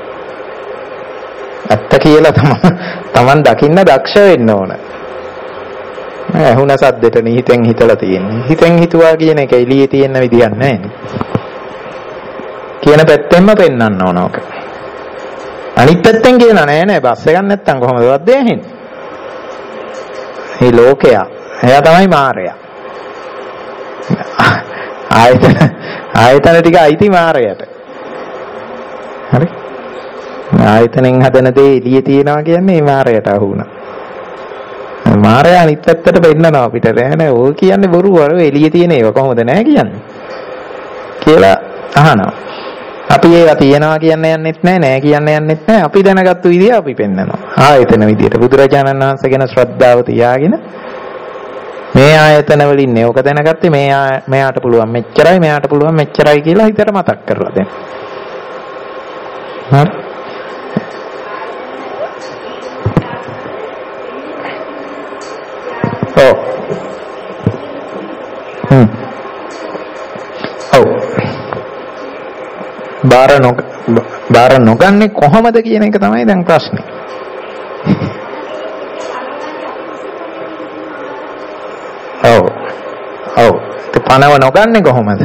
ඇත්ත කියලා තමයි Taman දකින්න දක්ෂ වෙන්න ඕන. ඇහුණ සද්දෙට නිහිතෙන් හිතලා තියෙන්නේ. හිතෙන් හිතුවා කියන එක එළියේ තියෙන විදියක් නැහැ. කියන පැත්තෙන්ම පෙන්වන්න ඕන ඕක. අනිත් පැත්තෙන් කියනවා නෑ නෑ බස් එකක් නැත්තම් කොහොමද වද්ද ඇහෙන්නේ? මේ ලෝකයා. එයා තමයි මායя. ආයතන ආයතන ටික අයිති මායයට. හරි? ආයතනෙන් හදන දේ එළියේ තියනවා කියන්නේ මායයට අහු වුණා. මායя අනිත් පැත්තට පෙන්නනවා අපිට නෑ නෑ ඕක කියන්නේ බොරු වල එළියේ තියෙන ඒවා කොහොමද නෑ කියන්නේ කියලා අහනවා. අපි ඒවා තියනවා කියන්න යන්නෙත් නෑ නෑ කියන්න යන්නෙත් නෑ. අපි දැනගත්තු විදිය අපි පෙන්නනවා. ආයතන විදියට බුදුරජාණන් වහන්සේ ගැන ශ්‍රද්ධාව තියාගෙන මේ ආයතන වලින් නේ ඔක දැනගත්තේ මේ මෙයාට පුළුවන් මෙච්චරයි මෙයාට පුළුවන් මෙච්චරයි කියලා හිතට මතක් කරලා දෙන්න. හරි. ඔව්. හ්ම්. ඔව්. බාර නොග බාර නොගන්නේ කොහොමද කියන එක තමයි දැන් ප්‍රශ්නේ. ඔව්. ඔව්. ඒ පණව නොගන්නේ කොහොමද?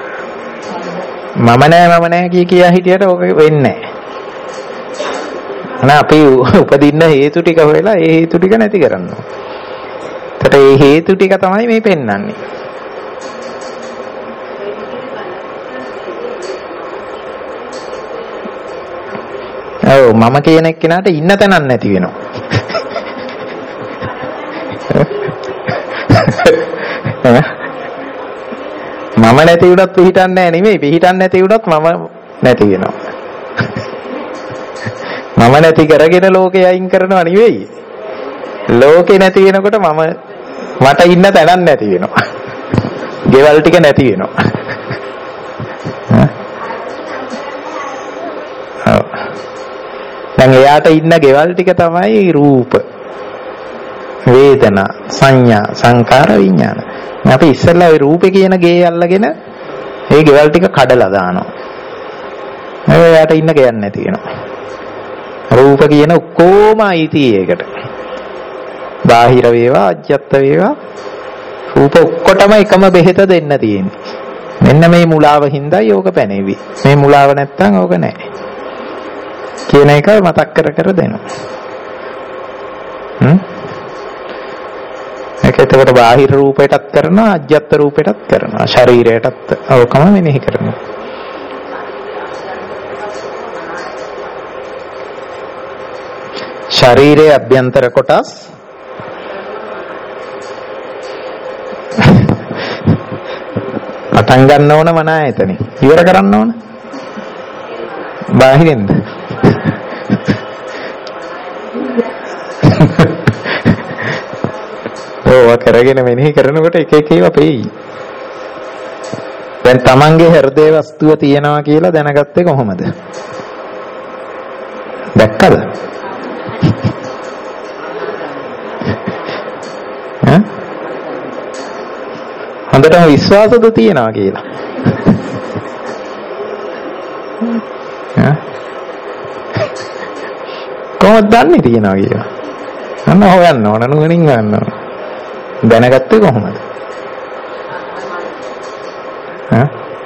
මම නෑ මම නෑ කිය කියා හිටියට ඔක වෙන්නේ නෑ. අනේ අපි උපදින්න හේතු ටික හොයලා ඒ හේතු ටික නැති කරනවා. එතකොට මේ හේතු ටික තමයි මේ පෙන්වන්නේ. ඔව් මම කියන එක්කෙනාට ඉන්න තැනක් නැති වෙනවා. මම නැති වුණත් පිහිටන්නේ නැහැ නෙමෙයි පිහිටන්නේ නැති වුණත් මම නැති වෙනවා. මම නැති කරගෙන ලෝකේ අයින් කරනවා නෙවෙයි. ලෝකේ නැති වෙනකොට මම මට ඉන්න තැනක් නැති වෙනවා. ගෙවල් ටික නැති වෙනවා. දැන් එයාට ඉන්න ගෙවල් ටික තමයි රූප, වේදනා, සංඥා, සංකාර, විඥාන. අපි ඉස්සෙල්ලා ওই රූපේ කියන ගේ අල්ලගෙන ඒ ගෙවල් ටික කඩලා දානවා. එයාට ඉන්න ගෙයක් නැති වෙනවා. රූප කියන ඔක්කොම අයිති ඒකට. බාහිර වේවා, අජ්ජත් වේවා, රූප ඔක්කොටම එකම බෙහෙත දෙන්න තියෙන්නේ. මෙන්න මේ මුලාව හින්දා යෝග පැනෙවි. මේ මුලාව නැත්තම් ඕක නැහැ. කියන එක මතක් කර කර දෙනවා. හ්ම්? ඒක එතකොට බාහිර රූපයටත් කරනවා, අජ්ජත් රූපයටත් කරනවා, ශරීරයටත් ඕකම මෙනෙහි කරනවා. ශරීරයේ අභ්‍යන්තර කොටස් පටන් ගන්න ඕන මන ආයතනෙ ඉවර කරන්න ඕන බාහිරින්ද ඕවා කරගෙන මෙනෙහි කරනකොට එක එක ඒවා පෙයි. දැන් තමන්ගේ හෘදේ වස්තුව තියනවා කියලා දැනගත්තේ කොහොමද? දැක්කද? ඈ? හොඳටම විශ්වාසද තියනවා කියලා? ඈ? කොහොමද දන්නේ තියනවා කියලා? අන්න හොයන්න ඕන නුවණින් ගන්න ඕන. දැනගත්තේ කොහොමද? ඈ?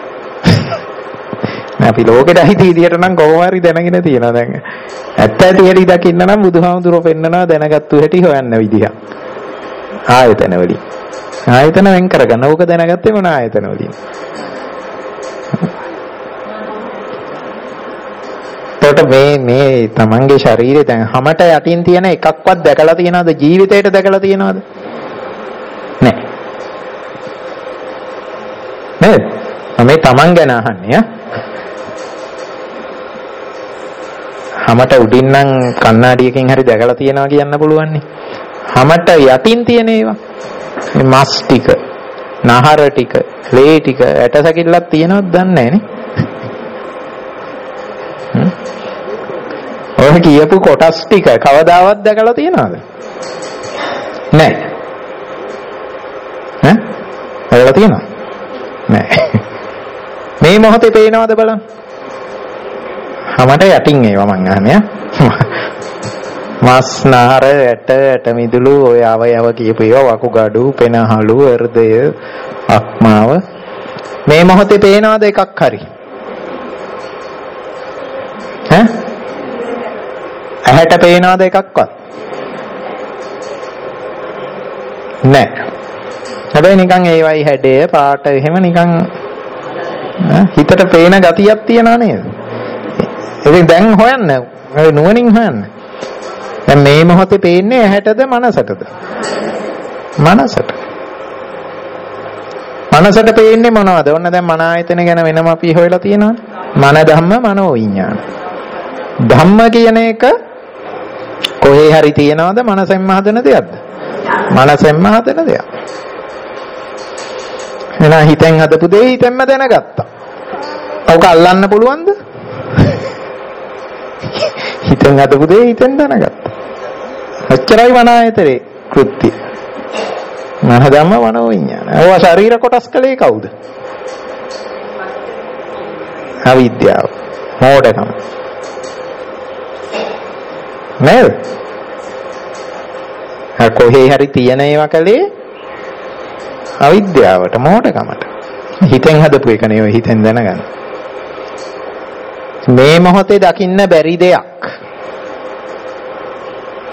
අපි ලෝකෙට අයිති විදියට නම් කොහොම හරි දැනගෙන තියෙනවා දැන්. ඇත්ත ඇති හැටි දකින්න නම් බුදුහාමුදුරුවෝ පෙන්නනවා දැනගත්තු හැටි හොයන්න විදිහ. ආයතන වලින්. ආයතන වෙන් කරගන්න. ඕක දැනගත්තේ මොන ආයතන වලින්? එතකොට මේ මේ තමන්ගේ ශරීරේ දැන් හැමට යටින් තියෙන එකක්වත් දැකලා තියනවද? ජීවිතේට දැකලා තියනවද? නෑ. නේද? මේ තමන් ගැන අහන්නේ ඈ. හැමට උඩින් නම් කණ්ණාඩියකින් හරි දැකලා තියනවා කියන්න පුළුවන් නේ. හැමට යටින් තියෙන ඒවා. මේ මස් ටික, නහර ටික, ලේ ටික, ඇටසැකිල්ලක් තියෙනවද දන්නේ නැහැ නේ. ඔය කියපු කොටස් ටික කවදාවත් දැකලා තියනවද? නැහැ. ඈ? දැකලා තියනවද? නැහැ. මේ මොහොතේ පේනවද බලන්න? හැමට යටින් ඒවා මං අහන්නේ. මස් නහර ඇට ඇට මිදුළු ඔය අවයව කියපු ඒවා වකුගඩු පෙනහළු හෘදය අක්මාව මේ මොහොතේ පේනවද එකක් හරි? ඈ? ඇහැට පේනවද එකක්වත්? නෑ. හැබැයි නිකන් ඒවයි හැඩය පාට එහෙම නිකන් හිතට පේන ගතියක් තියනවා නේද? ඉතින් දැන් හොයන්න නුවණින් හොයන්න. දැන් මේ මොහොතේ පේන්නේ ඇහැටද මනසටද? මනසට. මනසට පේන්නේ මොනවද? ඔන්න දැන් මන ආයතන ගැන වෙනම අපි හොයලා තියෙනවනේ. මන ධම්ම මනෝ විඥාන. ධම්ම කියන එක කොහේ හරි තියනවද? මනසෙන්ම හදන දෙයක්ද? මනසෙන්ම හදන දෙයක්. එහෙනම් හිතෙන් හදපු දේ හිතෙන්ම දැනගත්තා. ඔක අල්ලන්න පුළුවන්ද? හිතෙන් හදපු දේ හිතෙන් දැනගත්තා. ඔච්චරයි මන ආයතනේ කෘත්‍ය. මන ධම්ම මනෝ විඥාන. ඔය ශරීර කොටස් කලේ කවුද? අවිද්‍යාව. මෝඩකම. නේද? කොහේ හරි තියෙන ඒවා කලේ අවිද්‍යාවට මෝඩකමට. හිතෙන් හදපු එක නෙවෙයි හිතෙන් දැනගන්න. මේ මොහොතේ දකින්න බැරි දෙයක්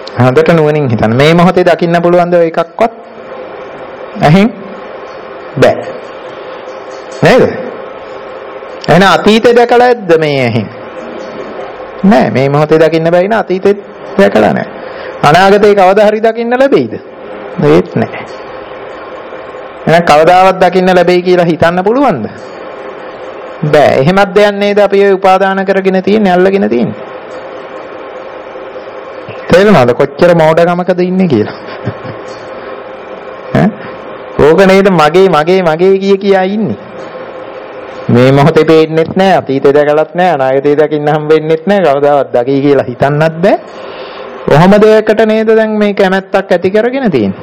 හොඳට නුවණින් හිතන්න. මේ මොහොතේ දකින්න පුළුවන් ද ඔය එකක්වත්? ඇහෙන් බෑ. නේද? එහෙනම් අතීතේ දැකලා ඇද්ද මේ ඇහෙන්? නෑ. මේ මොහොතේ දකින්න බැරි න අතීතේ දැකලා නෑ. අනාගතේ කවදා හරි දකින්න ලැබෙයිද? ඒත් නෑ. එහෙනම් කවදාවත් දකින්න ලැබෙයි කියලා හිතන්න පුළුවන්ද? බෑ. එහෙමත් දෙයක් නේද අපි ඔය උපාදාන කරගෙන තියෙන්නේ, අල්ලගෙන තියෙන්නේ. තේරෙනවද කොච්චර මෝඩකමකද ඉන්නේ කියලා? ඈ? ඕක නේද මගේ මගේ මගේ කිය කියා ඉන්නේ. මේ මොහොතේ පේන්නෙත් නෑ, අතීතේ දැකලත් නෑ, අනාගතේ දකින්න හම්බෙන්නෙත් නෑ, කවදාවත් දකි කියලා හිතන්නත් බෑ. කොහොම දෙයකට නේද දැන් මේ කැමැත්තක් ඇති කරගෙන තියෙන්නේ?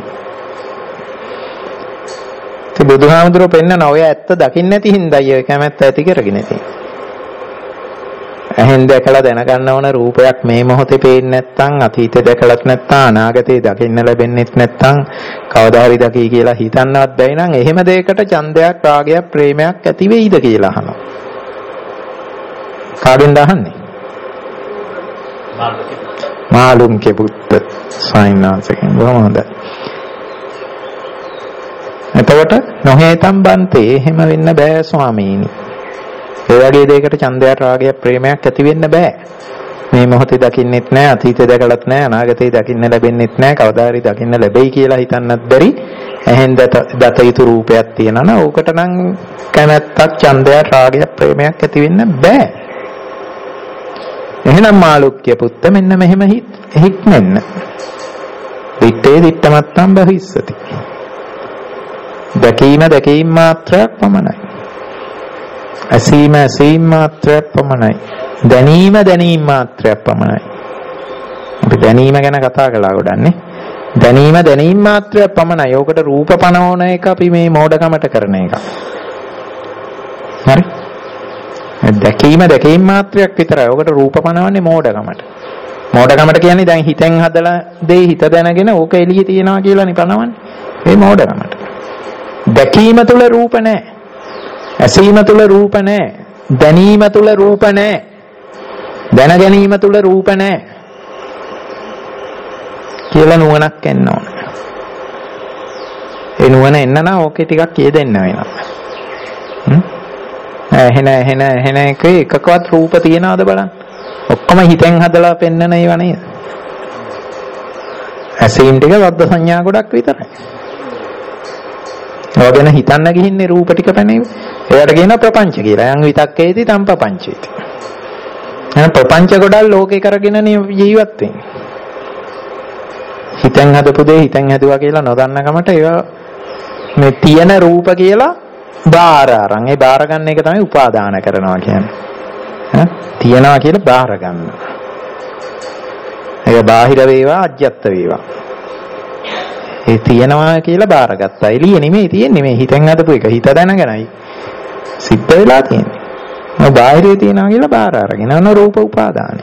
ඒ බුදුහාමුදුරුවෝ පෙන්නන ඔය ඇත්ත දකින්න නැති හින්දායි ඔය කැමැත්ත ඇති කරගෙන තියෙන්නේ. එහෙන් දැකලා දැනගන්න ඕන රූපයක් මේ මොහොතේ පේන්නේ නැත්නම්, අතීතේ දැකලත් නැත්නම්, අනාගතේ දකින්න ලැබෙන්නෙත් නැත්නම්, කවදා හරි දකි කියලා හිතන්නවත් බැයි නම් එහෙම දෙයකට ඡන්දයක්, රාගයක්, ප්‍රේමයක් ඇති වෙයිද කියලා අහනවා. කාගෙන්ද අහන්නේ? මාළුන්ගේ පුත්ත සයින්නාසකෙන්. බොහොම හොඳයි. එතකොට නොහේතම් බන්තේ එහෙම වෙන්න බෑ ස්වාමීනි. ඒ වගේ දෙයකට ඡන්දයක්, රාගයක්, ප්‍රේමයක් ඇති වෙන්න බෑ. මේ මොහොතේ දකින්නෙත් නෑ, අතීතේ දැකලත් නෑ, අනාගතේ දකින්න ලැබෙන්නෙත් නෑ, කවදා හරි දකින්න ලැබෙයි කියලා හිතන්නත් බැරි. එහෙන් දත යුතු රූපයක් තියෙනවා නම් ඕකට නම් කැමැත්තක්, ඡන්දයක්, රාගයක්, ප්‍රේමයක් ඇති වෙන්න බෑ. එහෙනම් මාළුක්‍ය පුත්ත මෙන්න මෙහෙම හික්මෙන්න. විත්තේ දිත්තමත්තම් බහිස්සති. දැකීම දැකීම මාත්‍රයක් පමණයි. ඇසීම ඇසීම මාත්‍රයක් පමණයි. දැනීම දැනීම මාත්‍රයක් පමණයි. අපි දැනීම ගැන කතා කළා ගොඩන්නේ. දැනීම දැනීම මාත්‍රයක් පමණයි. ඕකට රූප පනවන එක අපි මේ මෝඩකමට කරන එක. හරි? දැකීම දැකීම මාත්‍රයක් විතරයි. ඕකට රූප පනවන්නේ මෝඩකමට. මෝඩකමට කියන්නේ දැන් හිතෙන් හදලා දෙයි හිත දැනගෙන ඕක එළියේ තියනවා කියලා නේ පනවන්නේ. ඒ මෝඩකමට. දැකීම තුල රූප නැහැ. ඇසීම තුල රූප නැහැ. දැනීම තුල රූප නැහැ. දැන ගැනීම තුල රූප නැහැ. කියලා නුවණක් එන්න ඕන. ඒ නුවණ එන්න නම් ඕකේ ටිකක් කියෙදෙන්න වෙනවා. හ්ම්. එහෙන එහෙන එහෙන එක එකකවත් රූප තියනවද බලන්න. ඔක්කොම හිතෙන් හදලා පෙන්නන ඒවා නේද? ඇසීම් ටික වද්ද සංඥා ගොඩක් විතරයි. ඔයගෙන හිතන්න ගිහින්නේ රූප ටික පැනේ. ඒවට කියනවා ප්‍රපංච කියලා. යං විතක්කේති තම් ප්‍රපංචේති. එහෙනම් ප්‍රපංච ගොඩක් ලෝකේ කරගෙන ජීවත් වෙන්නේ. හිතෙන් හදපු දේ හිතෙන් හැදුවා කියලා නොදන්න කමට ඒවා මේ තියෙන රූප කියලා බාර අරන්. ඒ බාර ගන්න එක තමයි උපාදාන කරනවා කියන්නේ. ඈ තියනවා කියලා බාර ගන්න. ඒක බාහිර වේවා අජ්‍යත්ත වේවා. ඒ තියනවා කියලා බාරගත්තා. එළිය නෙමෙයි තියෙන්නේ මේ හිතෙන් හදපු එක. හිත දැනගෙනයි සිද්ධ වෙලා තියෙන්නේ. මම බාහිරේ තියනවා කියලා බාර අරගෙන යන රූප උපාදානයි.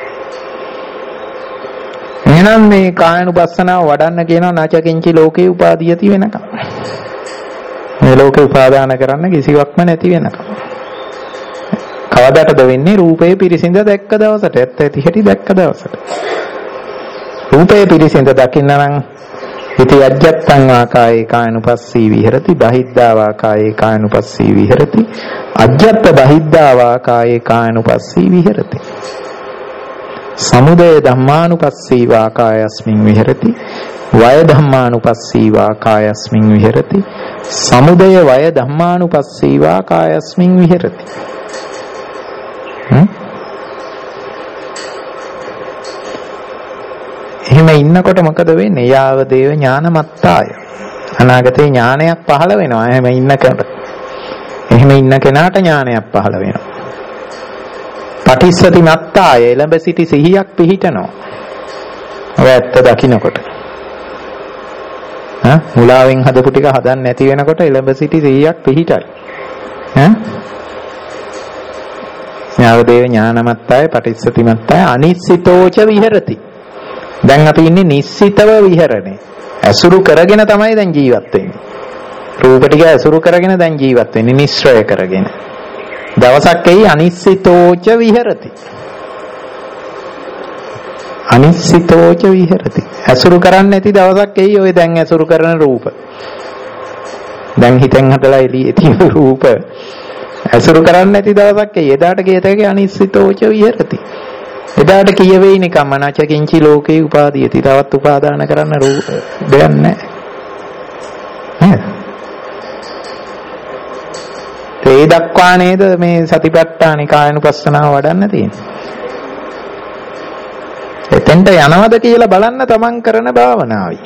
එහෙනම් මේ කායනුපස්සනාව වඩන්න කියනවා නාචකින්චි ලෝකේ උපාදීයති වෙනකම්. මේ ලෝකේ උපාදාන කරන්න කිසිවක්ම නැති වෙනකම්. කවදාටද වෙන්නේ? රූපේ පිරිසිඳ දැක්ක දවසට, ඇත්ත ඇති හැටි දැක්ක දවසට. රූපේ පිරිසිඳ දකින්න නම් ඉති අජ්ජත්තං වාකායේ කායනුපස්සී විහෙරති, බහිද්ධා වාකායේ කායනුපස්සී විහෙරති, අජ්ජත්ත බහිද්ධා වාකායේ කායනුපස්සී විහෙරති. සමුදය ධම්මානුපස්සී වාකායස්මින් විහෙරති, වය ධම්මානුපස්සී වාකායස්මින් විහෙරති, සමුදය වය ධම්මානුපස්සී වාකායස්මින් විහෙරති. හ්ම් එහෙම ඉන්නකොට මොකද වෙන්නේ? යාව දේව ඥානමත්තාය. අනාගතේ ඥානයක් පහළ වෙනවා. එහෙම ඉන්නකොට. එහෙම ඉන්න කෙනාට ඥානයක් පහළ වෙනවා. පටිස්සති මත්තාය. එළඹ සිටි සිහියක් පිහිටනවා. ඔය ඇත්ත දකින්නකොට. හා මුලාවෙන් හදපු ටික හදන්න නැති වෙනකොට එළඹ සිටි සිහියක් පිහිටයි. හා යාව දේව ඥානමත්තාය පටිස්සති මත්තාය අනිස්සිතෝච විහෙරති. දැන් අපි ඉන්නේ නිස්සිතව විහරණේ. ඇසුරු කරගෙන තමයි දැන් ජීවත් වෙන්නේ. රූප ටික ඇසුරු කරගෙන දැන් ජීවත් වෙන්නේ, නිස්සය කරගෙන. දවසක් එයි අනිස්සිතෝච විහෙරති. අනිශ්චිතෝච විහෙරති. ඇසුරු කරන්නේ නැති දවසක් එයි ඔය දැන් ඇසුරු කරන රූප. දැන් හිතෙන් හදලා එළියේ තියෙන රූප ඇසුරු කරන්නේ නැති දවසක් එයි. එදාට කියතේ අනිශ්චිතෝච විහෙරති. එදාට කියවෙයි නිකම්ම නැචකින්චි ලෝකේ උපාදීයති. තවත් උපාදාන කරන්න රූප දෙයක් නැහැ. නේද? ඒ දක්වා නේද මේ සතිපට්ඨාන කායනුපස්සනාව වඩන්න තියෙන්නේ. එතෙන්ට යනවද කියලා බලන්න තමන් කරන භාවනාවයි.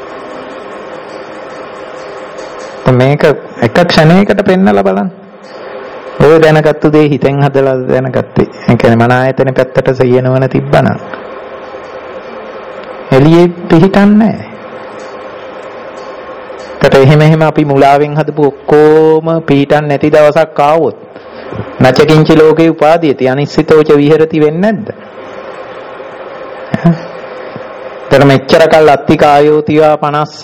මේක එක ක්ෂණයකට පෙන්නලා බලන්න. ඔය දැනගත්තු දේ හිතෙන් හදලා දැනගත්තේ. ඒ කියන්නේ මන ආයතන පැත්තට සියනවන තිබ්බනම් එළියේ පිහිටන්නේ නැහැ. ඒකට එහෙම එහෙම අපි මුලාවෙන් හදපු ඔක්කොම පිහිටන් නැති දවසක් ආවොත් නැචකින්ච ලෝකේ උපාදීයති අනිශ්චිතෝච විහෙරති වෙන්නේ නැද්ද? තර මෙච්චර කල් අත්ති කායෝතිවා පනස්ස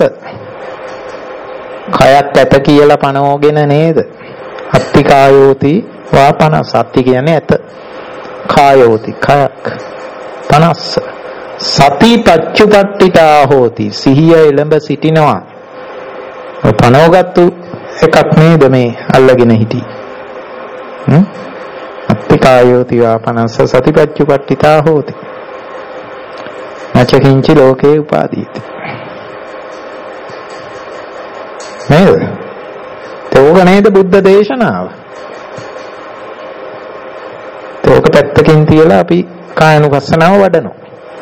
කයත් ඇත කියලා පනෝගෙන නේද? අත්ති කායෝති වා පනස්ස. අත්ති කියන්නේ ඇත. කායෝති කයක්. පනස්ස සති පච්චුපට්ඨිතා හෝති. සිහිය එළඹ සිටිනවා. පනෝගත්තු එකක් නේද මේ අල්ලගෙන හිටි. හ්ම් අත්ති කායෝති වා පනස්ස සති පච්චුපට්ඨිතා හෝති. නැචකින්චි ලෝකේ උපාදීති. නේද? ඒක නේද බුද්ධ දේශනාව. ඒක පැත්තකින් තියලා අපි කායනුපස්සනාව වඩනවා.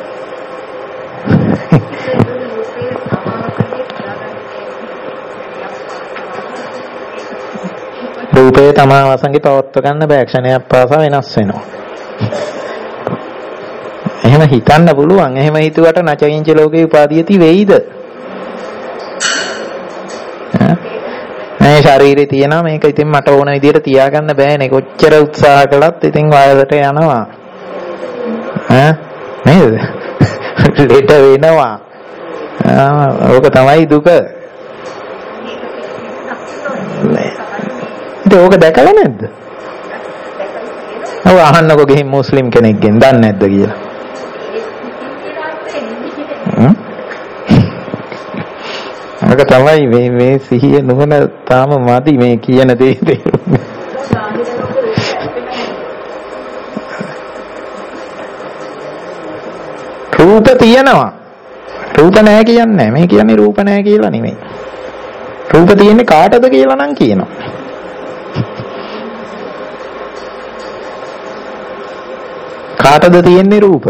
රූපේ තමා වසඟේ පවත්ව ගන්න බෑ. ක්ෂණයක් පාසා වෙනස් වෙනවා. එහෙම හිතන්න පුළුවන්. එහෙම හිතුවට නැචකින්ච ලෝකේ උපාදීයති වෙයිද? මේ ශරීරේ තියෙනවා මේක ඉතින් මට ඕන විදිහට තියාගන්න බෑනේ. කොච්චර උත්සාහ කළත් ඉතින් වයසට යනවා. ඈ නේද? ලෙඩ වෙනවා. ඕක තමයි දුක. ඒක දැකලා නැද්ද? ඔව් අහන්නකෝ ගිහින් මුස්ලිම් කෙනෙක්ගෙන් දන්නේ නැද්ද කියලා. ඒක තමයි මේ මේ සිහිය නුවණ තාම මදි මේ කියන දේ තේරුම්. රූප තියෙනවා. රූප නැහැ කියන්නේ මේ කියන්නේ රූප නැහැ කියලා නෙමෙයි. රූප තියෙන්නේ කාටද කියලා නම් කියනවා. කාටද තියෙන්නේ රූප?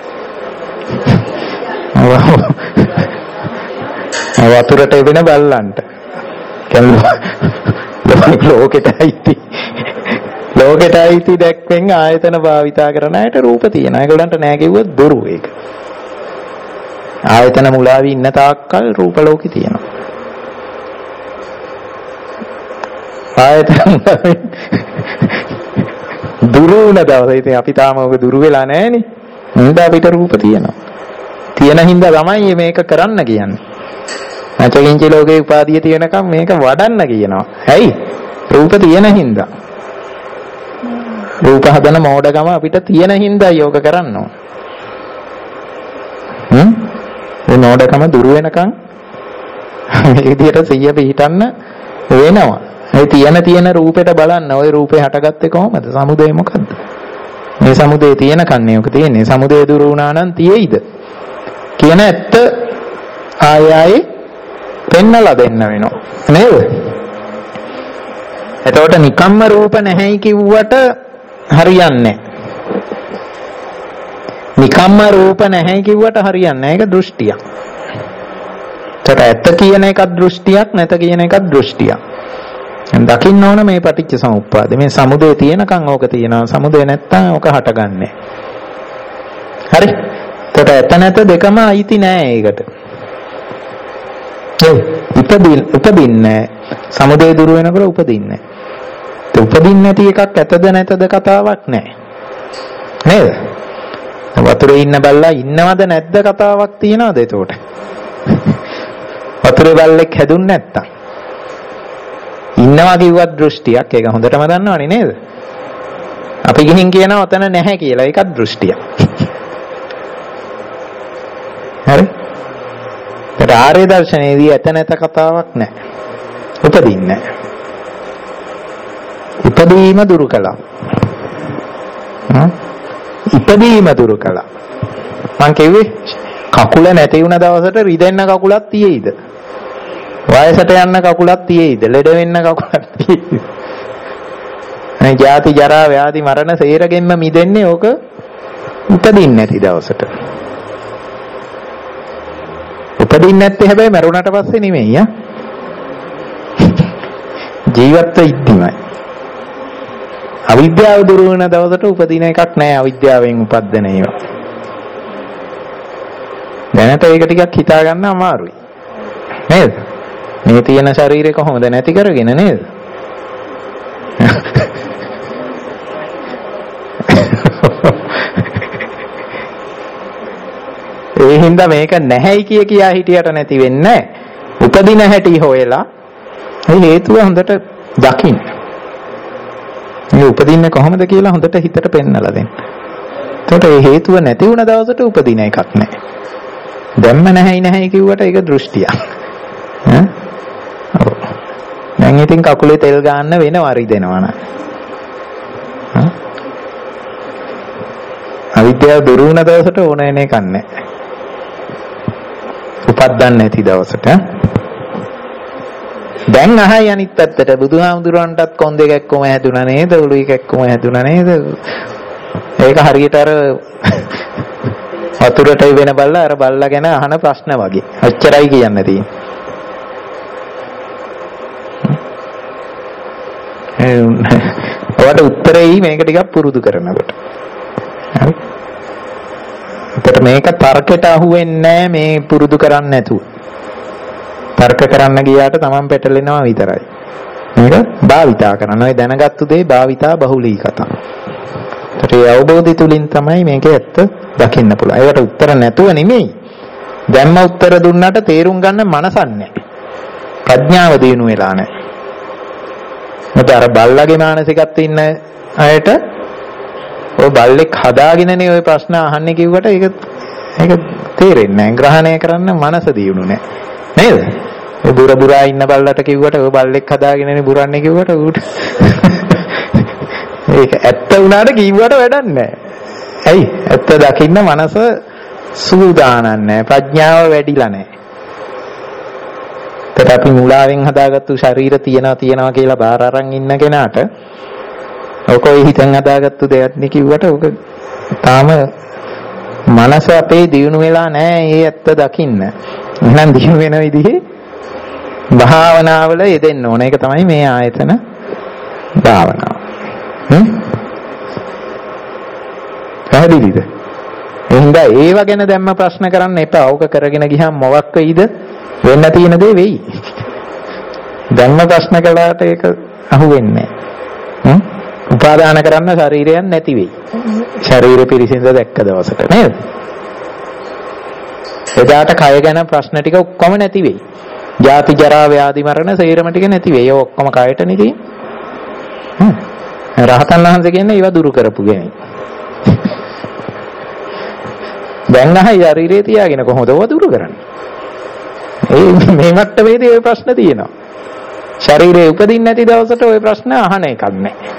වතුරට එවෙන බල්ලන්ට. ලෝකෙට අයිති. ලෝකෙට අයිති දැක්වෙන් ආයතන භාවිතා කරන අයට රූප තියෙනවා. ඒගොල්ලන්ට නෑ කිව්වොත් බොරු ඒක. ආයතන මුලාවී ඉන්න තාක්කල් රූප ලෝකේ තියෙනවා. ආයතන දුරු වුණ දවසේ ඉතින් අපි තාම ඔක දුරු වෙලා නැහනේ. හින්දා අපිට රූප තියෙනවා. තියෙන හින්දා තමයි මේක කරන්න කියන්නේ. නැචකින්ච ලෝකේ උපාදීය තියෙනකම් මේක වඩන්න කියනවා. ඇයි? රූප තියෙන හින්දා. රූප හදන මෝඩකම අපිට තියෙන හින්දා යෝග කරන්න ඕන. හ්ම්? මේ මෝඩකම දුරු වෙනකම් මේ විදිහට සිහිය පිහිටන්න වෙනවා. ඒ තියෙන තියෙන රූපෙට බලන්න. ওই රූපේ හටගත්තේ කොහමද? සමුදේ මොකද්ද? මේ සමුදේ තියෙන කන්නේ ඔක තියෙන්නේ. සමුදේ දුරු වුණා නම් තියෙයිද? කියන ඇත්ත ආය ආයේ පෙන්නලා දෙන්න වෙනවා. නේද? එතකොට නිකම්ම රූප නැහැයි කිව්වට හරියන්නේ නැහැ. නිකම්ම රූප නැහැයි කිව්වට හරියන්නේ නැහැ. ඒක දෘෂ්ටියක්. ඒකට ඇත්ත කියන එකක් දෘෂ්ටියක්, නැත කියන එකක් දෘෂ්ටියක්. දකින්න ඕන මේ පටිච්ච සමුප්පාද. මේ සමුදේ තියෙනකන් ඕක තියෙනවා. සමුදේ නැත්තම් ඕක හටගන්නේ. හරි? ඒකට ඇත්ත නැත දෙකම අයිති නෑ ඒකට. ඒ උපදින් උපදින්නේ සමුදේ දුර වෙනකොට උපදින්නේ. ඒ උපදින්නේ නැති එකක් ඇතද නැතද කතාවක් නෑ. නේද? වතුරේ ඉන්න බල්ලා ඉන්නවද නැද්ද කතාවක් තියනවද එතකොට? වතුරේ බල්ලෙක් හැදුන්නේ නැත්තම් ඉන්නවා කිව්වත් දෘෂ්ටියක්. ඒක හොඳටම දන්නවනේ නේද? අපි ගිහින් කියනවා ඔතන නැහැ කියලා. ඒකත් දෘෂ්ටියක්. හරි? ඒත් ආර්ය දර්ශනයේදී එත නැත කතාවක් නැහැ. උපදින්නේ නැහැ. ඉපදීම දුරු කළා. හ්ම්? ඉපදීම දුරු කළා. මං කිව්වේ කකුල නැති වුණ දවසට රිදෙන්න කකුලක් තියෙයිද? වයසට යන්න කකුලක් තියෙයිද? ලෙඩ වෙන්න කකුලක් තියෙයිද? මේ ජාති ජරා ව්‍යාධි මරණ සේරගෙන්ම මිදෙන්නේ ඕක උපදින්නේ නැති දවසට. උපදින්නේ නැත්තේ හැබැයි මරුණට පස්සේ නෙමෙයි ආ. ජීවිතය ඉද්දිමයි. අවිද්‍යාව දුරු වෙන දවසට උපදින එකක් නෑ අවිද්‍යාවෙන් උපද්දන ඒවා. දැනට ඒක ටිකක් හිතා ගන්න අමාරුයි. නේද? මේ තියෙන ශරීරය කොහොමද නැති කරගෙන නේද? ඒ හින්දා මේක නැහැයි කිය කියා හිටියට නැති වෙන්නේ නැහැ. උපදින හැටි හොයලා ඒ හේතුව හොඳට දකින්න. මේ උපදින්නේ කොහොමද කියලා හොඳට හිතට පෙන්නලා දෙන්න. එතකොට ඒ හේතුව නැති වුණ දවසට උපදින එකක් නැහැ. දැම්ම නැහැයි නැහැයි කිව්වට ඒක දෘෂ්ටියක්. ඈ? ඔව්. දැන් ඉතින් කකුලේ තෙල් ගන්න වෙනවා රිදෙනවා නා. හා? අවිද්‍යාව දුරු වුණ දවසට ඕන වෙන එකක් නැහැ. උපද්දන්නේ නැති දවසට. දැන් අහයි අනිත් පැත්තට බුදුහාමුදුරන්ටත් කොන් දෙක එක්කම හැදුනා නේද? උළු එක එක්කම හැදුනා නේද? ඒක හරියට අර වතුරට වෙන බල්ලා අර බල්ලා ගැන අහන ප්‍රශ්න වගේ. ඔච්චරයි කියන්න තියෙන්නේ. ඔයාලට උත්තරෙයි මේක ටිකක් පුරුදු කරනකොට. හරි. ඒකට මේක තර්කයට අහුවෙන්නේ නැහැ මේ පුරුදු කරන්නේ නැතුව. තර්ක කරන්න ගියාට Taman පැටලෙනවා විතරයි. මේක භාවිතා කරනවා. ඒ දැනගත්තු දේ භාවිතා බහුලී කතා. ඒ අවබෝධය තුලින් තමයි මේකේ ඇත්ත දකින්න පුළුවන්. ඒකට උත්තර නැතුව නෙමෙයි. දැම්ම උත්තර දුන්නාට තේරුම් ගන්න මනසක් නැහැ. ප්‍රඥාව දිනු වෙලා නැහැ. මොකද අර බල්ලගේ මානසිකත්වයේ ඉන්න අයට ඔය බල්ලෙක් හදාගෙනනේ ඔය ප්‍රශ්න අහන්නේ කිව්වට ඒක ඒක තේරෙන්නේ නැහැ. ග්‍රහණය කරන්න මනස දියුණු නැහැ. නේද? ඒ බුර බුරා ඉන්න බල්ලට කිව්වට ඔය බල්ලෙක් හදාගෙනනේ බුරන්නේ කිව්වට ඌට ඒක ඇත්ත වුණාට කිව්වට වැඩක් නැහැ. ඇයි? ඇත්ත දකින්න මනස සූදානම් නැහැ. ප්‍රඥාව වැඩිලා නැහැ. ඒත් අපි මුලාවෙන් හදාගත්තු ශරීර තියනවා තියනවා කියලා බාර අරන් ඉන්න කෙනාට ඔක ඔය හිතෙන් හදාගත්තු දෙයක් නේ කිව්වට ඔක තාම මනස අපේ දියුණු වෙලා නැහැ. ඒ ඇත්ත දකින්න. එහෙනම් දියුණු වෙන විදිහේ භාවනාවල යෙදෙන්න ඕන. ඒක තමයි මේ ආයතන භාවනාව. හ්ම්? පැහැදිලිද? එහෙනම් ඒව ගැන දැම්ම ප්‍රශ්න කරන්න එපා. ඕක කරගෙන ගියාම මොකක් වෙයිද? වෙන්න තියෙන දේ වෙයි. දැම්ම ප්‍රශ්න කළාට ඒක අහුවෙන්නේ නැහැ. හ්ම්? උපාදාන කරන්න ශරීරයක් නැති වෙයි. ශරීර පිරිසිඳ දැක්ක දවසට නේද? එදාට කය ගැන ප්‍රශ්න ටික ඔක්කොම නැති වෙයි. ජාති ජරා ව්‍යාධි මරණ සේරම ටික නැති වෙයි. ඔය ඔක්කොම කයට නෙදී. හ්ම්. රහතන් වහන්සේ කියන්නේ ඒව දුරු කරපු කෙනෙක්. දැන් අහයි ශරීරේ තියාගෙන කොහොමද ඔය දුරු කරන්නේ? ඒ මේ මට්ටමේදී ඔය ප්‍රශ්න තියෙනවා. ශරීරේ උපදින්න නැති දවසට ඔය ප්‍රශ්න අහන එකක් නැහැ.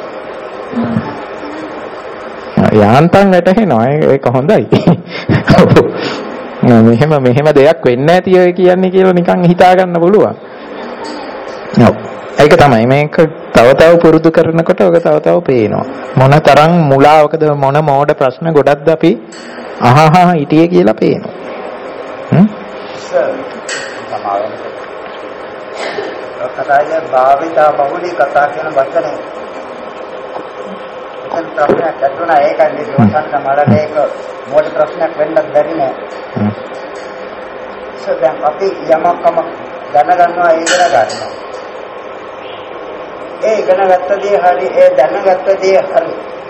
යාන්තම් වැටහෙනවා. ඒක හොඳයි. මෙහෙම මෙහෙම දෙයක් වෙන්නේ නැති ඔය කියන්නේ කියලා නිකන් හිතා ගන්න පුළුවන්. ඔව්. ඒක තමයි මේක තව තව පුරුදු කරනකොට ඔක තව තව පේනවා. මොන තරම් මුලාවකද මොන මෝඩ ප්‍රශ්න ගොඩක්ද අපි අහහා හිටියේ කියලා පේනවා. හ්ම්?
කතාවේ භාවිතා බහුලී කතා කියන වචනේ එතන ප්‍රශ්නයක් ඇතුණා. ඒකයි මේ දවසට මලට ඒක මොකද ප්‍රශ්නයක් වෙන්නත් බැරි නෑ. හ්ම්. දැන් අපි යමක්ම දැනගන්නවා ඉගෙන ගන්නවා. ඒ ඉගෙන ගත්ත දේ හරි ඒ දැනගත්ත දේ හරි.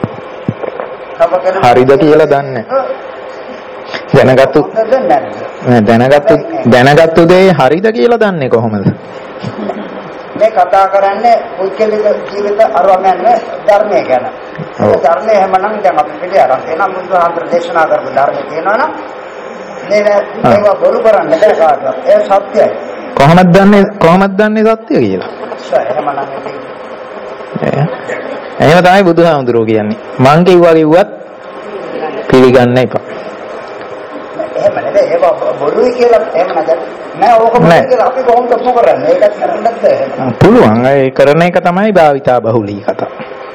හරිද කියලා දන්නේ දැනගත්තු දැනගත්තු දැනගත්තු දේ හරිද කියලා දන්නේ කොහොමද?
මේ කතා කරන්නේ පුද්ගලික ජීවිත අරමයන් ධර්මය ගැන. ඒ ධර්මය හැමනම් දැන් අපි පිළි අරන් එනවා මුදුහාන්තර දේශනා කරපු ධර්මය කියනවනම් නේද ඒක බොරු කරන්න බෑ කාටවත් ඒ සත්‍යයි
කොහොමද දන්නේ කොහොමද දන්නේ සත්‍ය කියලා
එහෙම නම්
එහෙම තමයි බුදුහාමුදුරුවෝ කියන්නේ මං කිව්වා කිව්වත් පිළිගන්න එපා
එහෙම නෙවෙයි ඒක බොරුයි කියලා එහෙම නැද නෑ ඕක බොරුයි කියලා අපි කොහොමද ඔප්පු කරන්නේ ඒකත් කරන්නත් බෑ
පුළුවන් ඒ කරන එක තමයි භාවිතා බහුලී කතා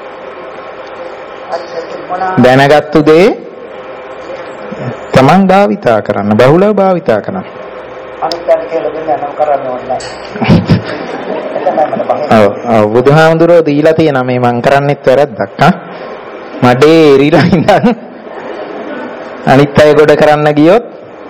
දැනගත්තු දේ තමන් භාවිතා කරන්න බහුලව භාවිතා කරන්න
අනිත්‍යය කියලා දෙන්න නම් කරන්න ඕනේ
ඔව් ඔව් බුදුහාමුදුරුවෝ දීලා තියෙනවා මේ මං කරන්නෙත් වැරද්දක් හා මඩේ එරිලා ඉඳන් අනිත් අය ගොඩ කරන්න ගියොත්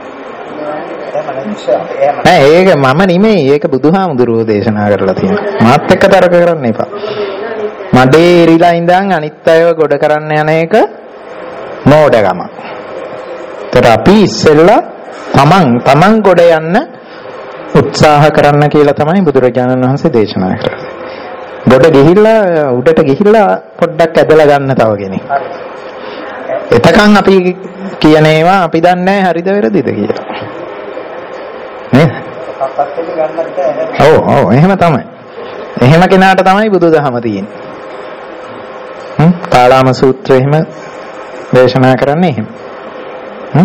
නෑ ඒක මම නෙමෙයි ඒක බුදුහාමුදුරුවෝ දේශනා කරලා තියෙනවා මාත් එක්ක තරක කරන්න එපා මඩේ එරිලා ඉඳන් අනිත් අයව ගොඩ කරන්න යන එක මෝඩකම. ඒතර අපි ඉස්සෙල්ලා තමන් තමන් ගොඩ යන්න උත්සාහ කරන්න කියලා තමයි බුදුරජාණන් වහන්සේ දේශනා කරන්නේ. ගොඩ ගිහිල්ලා උඩට ගිහිල්ලා පොඩ්ඩක් ඇදලා ගන්න තව කෙනෙක්. එතකන් අපි කියන ඒවා අපි දන්නේ නැහැ හරිද වැරදිද කියලා. නේද? ඔව් ඔව් එහෙම තමයි. එහෙම කෙනාට තමයි බුදුදහම තියෙන්නේ. හ්ම් කාලාම සූත්‍රය එහෙම දේශනා කරන්නේ එහෙම. හ්ම්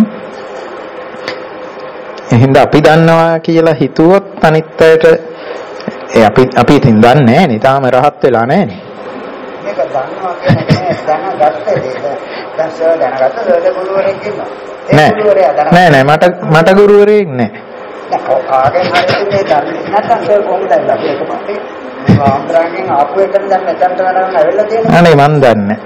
එහෙනම් අපි දන්නවා කියලා හිතුවොත් අනිත් අයට ඒ අපි අපි ඉතින් දන්නේ නැහැ නේ. තාම රහත් වෙලා නැහැ නේ.
මේක දන්නවා කියන්නේ දැනගත්තේ දැන් සර් දැනගත්ත සර් ගුරුවරයෙක් ඉන්නවා. ඒ ගුරුවරයා දැනගත්තා.
නෑ නෑ මට මට ගුරුවරයෙක් නෑ.
නෑ කාගෙන් හරි මේ දන්නේ නැත්නම් සර් කොහොමද ලබන්නේ කොහොමද? ආන්දරයෙන් ආපු එකෙන් දැන් මෙතනට වැඩම ඇවිල්ලා තියෙනවා.
අනේ මන් දන්නේ.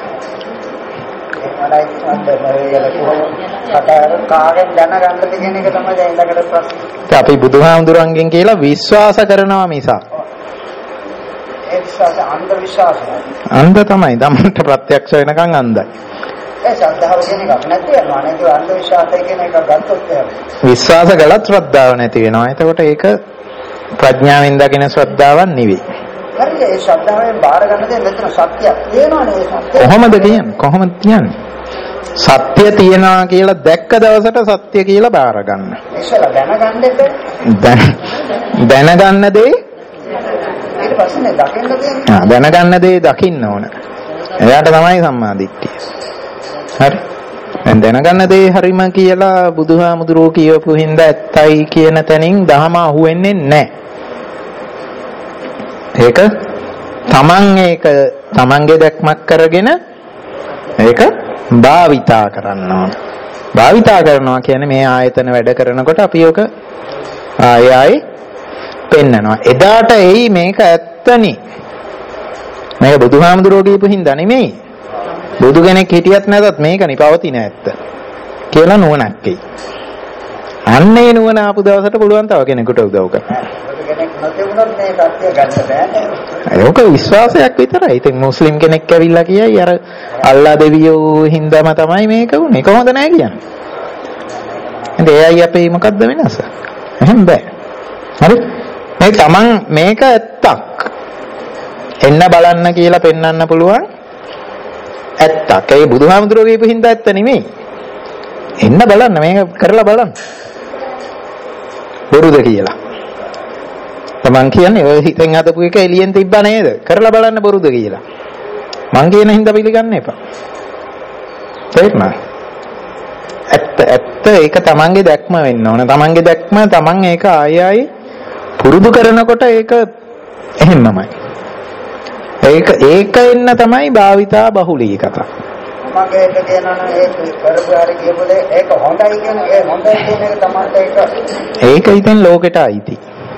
කාගෙන් දැනගන්නද කියන එක තමයි දැන් ඊළඟට ප්‍රශ්නේ.
අපි බුදුහාමුදුරන්ගෙන් කියලා විශ්වාස කරනවා මිසක්.
ඒ විශ්වාස අන්ධ විශ්වාසය.
අන්ධ තමයි. ධම්මට ප්‍රත්‍යක්ෂ වෙනකන් අන්ධයි.
ඒ ශ්‍රද්ධාව කියන එක නැති වෙනවා. නේද? අන්ධ විශ්වාසය කියන එක ගත්තොත් එහෙම.
විශ්වාස කළත් ශ්‍රද්ධාව නැති වෙනවා. එතකොට ඒක ප්‍රඥාවෙන් දකින ශ්‍රද්ධාවක් නෙවෙයි.
හරිද? ඒ ශ්‍රද්ධාවෙන් බාර ගන්න දේ මෙතන සත්‍යයක් තියෙනවනේ ඒ සත්‍ය.
කොහොමද කියන්නේ? කොහොමද කියන්නේ? සත්‍ය තියනවා කියලා දැක්ක දවසට සත්‍ය කියලා බාර ගන්න.
ඉස්සලා දැනගන්න එපා.
දැනගන්න දේ
ඊට පස්සේ දකින්න තියෙනවා.
ආ දැනගන්න දේ දකින්න ඕන. එයාට තමයි සම්මා දිට්ඨිය. හරි. දැන් දැනගන්න දේ හරිම කියලා බුදුහාමුදුරුවෝ කියවපු හින්දා ඇත්තයි කියන තැනින් දහම අහුවෙන්නේ නැහැ. ඒක තමන් ඒක තමන්ගේ දැක්මක් කරගෙන ඒක භාවිතා කරන්න ඕන. භාවිතා කරනවා කියන්නේ මේ ආයතන වැඩ කරනකොට අපි ඔක ආය ආයි පෙන්නනවා. එදාට එයි මේක ඇත්තනි. මේක බුදුහාමුදුරුවෝ කියපු හින්දා නෙමෙයි. බුදු කෙනෙක් හිටියත් නැතත් මේකනි පවතින ඇත්ත කියලා නුවණක් එයි. අන්නේ නුවණ ආපු දවසට පුළුවන් තව කෙනෙකුට උදව් කරන්න.
කෙනෙක් නොතිබුණොත් මේ සත්‍ය ගන්න බෑ.
ඒක විශ්වාසයක් විතරයි. ඉතින් මුස්ලිම් කෙනෙක් ඇවිල්ලා කියයි අර අල්ලා දෙවියෝ හින්දාම තමයි මේක උනේ. කොහොමද නැහැ කියන්නේ. ඉතින් එයයි අපේ මොකද්ද වෙනස? එහෙම බෑ. හරි? මේ තමන් මේක ඇත්තක්. එන්න බලන්න කියලා පෙන්වන්න පුළුවන් ඇත්තක්. ඒ බුදුහාමුදුරුවෝ කියපු හින්දා ඇත්ත නෙමෙයි. එන්න බලන්න මේක කරලා බලන්න. බොරුද කියලා. තමන් කියන්නේ ඔය හිතෙන් හදපු එක එළියෙන් තිබ්බා නේද? කරලා බලන්න බොරුද කියලා. මං කියන හින්දා පිළිගන්න එපා. තේරුණා? ඇත්ත ඇත්ත ඒක තමන්ගේ දැක්ම වෙන්න ඕන. තමන්ගේ දැක්ම තමන් ඒක ආය ආයි පුරුදු කරනකොට ඒක එහෙමමයි. ඒක ඒක එන්න තමයි භාවිතා බහුලී කතා.
මගේ එක කියනවා ඒක කරපු හරි කියපු දේ ඒක හොඳයි කියන ඒ හොඳයි කියන එක තමයි ඒක.
ඒක ඉතින් ලෝකෙට අයිති.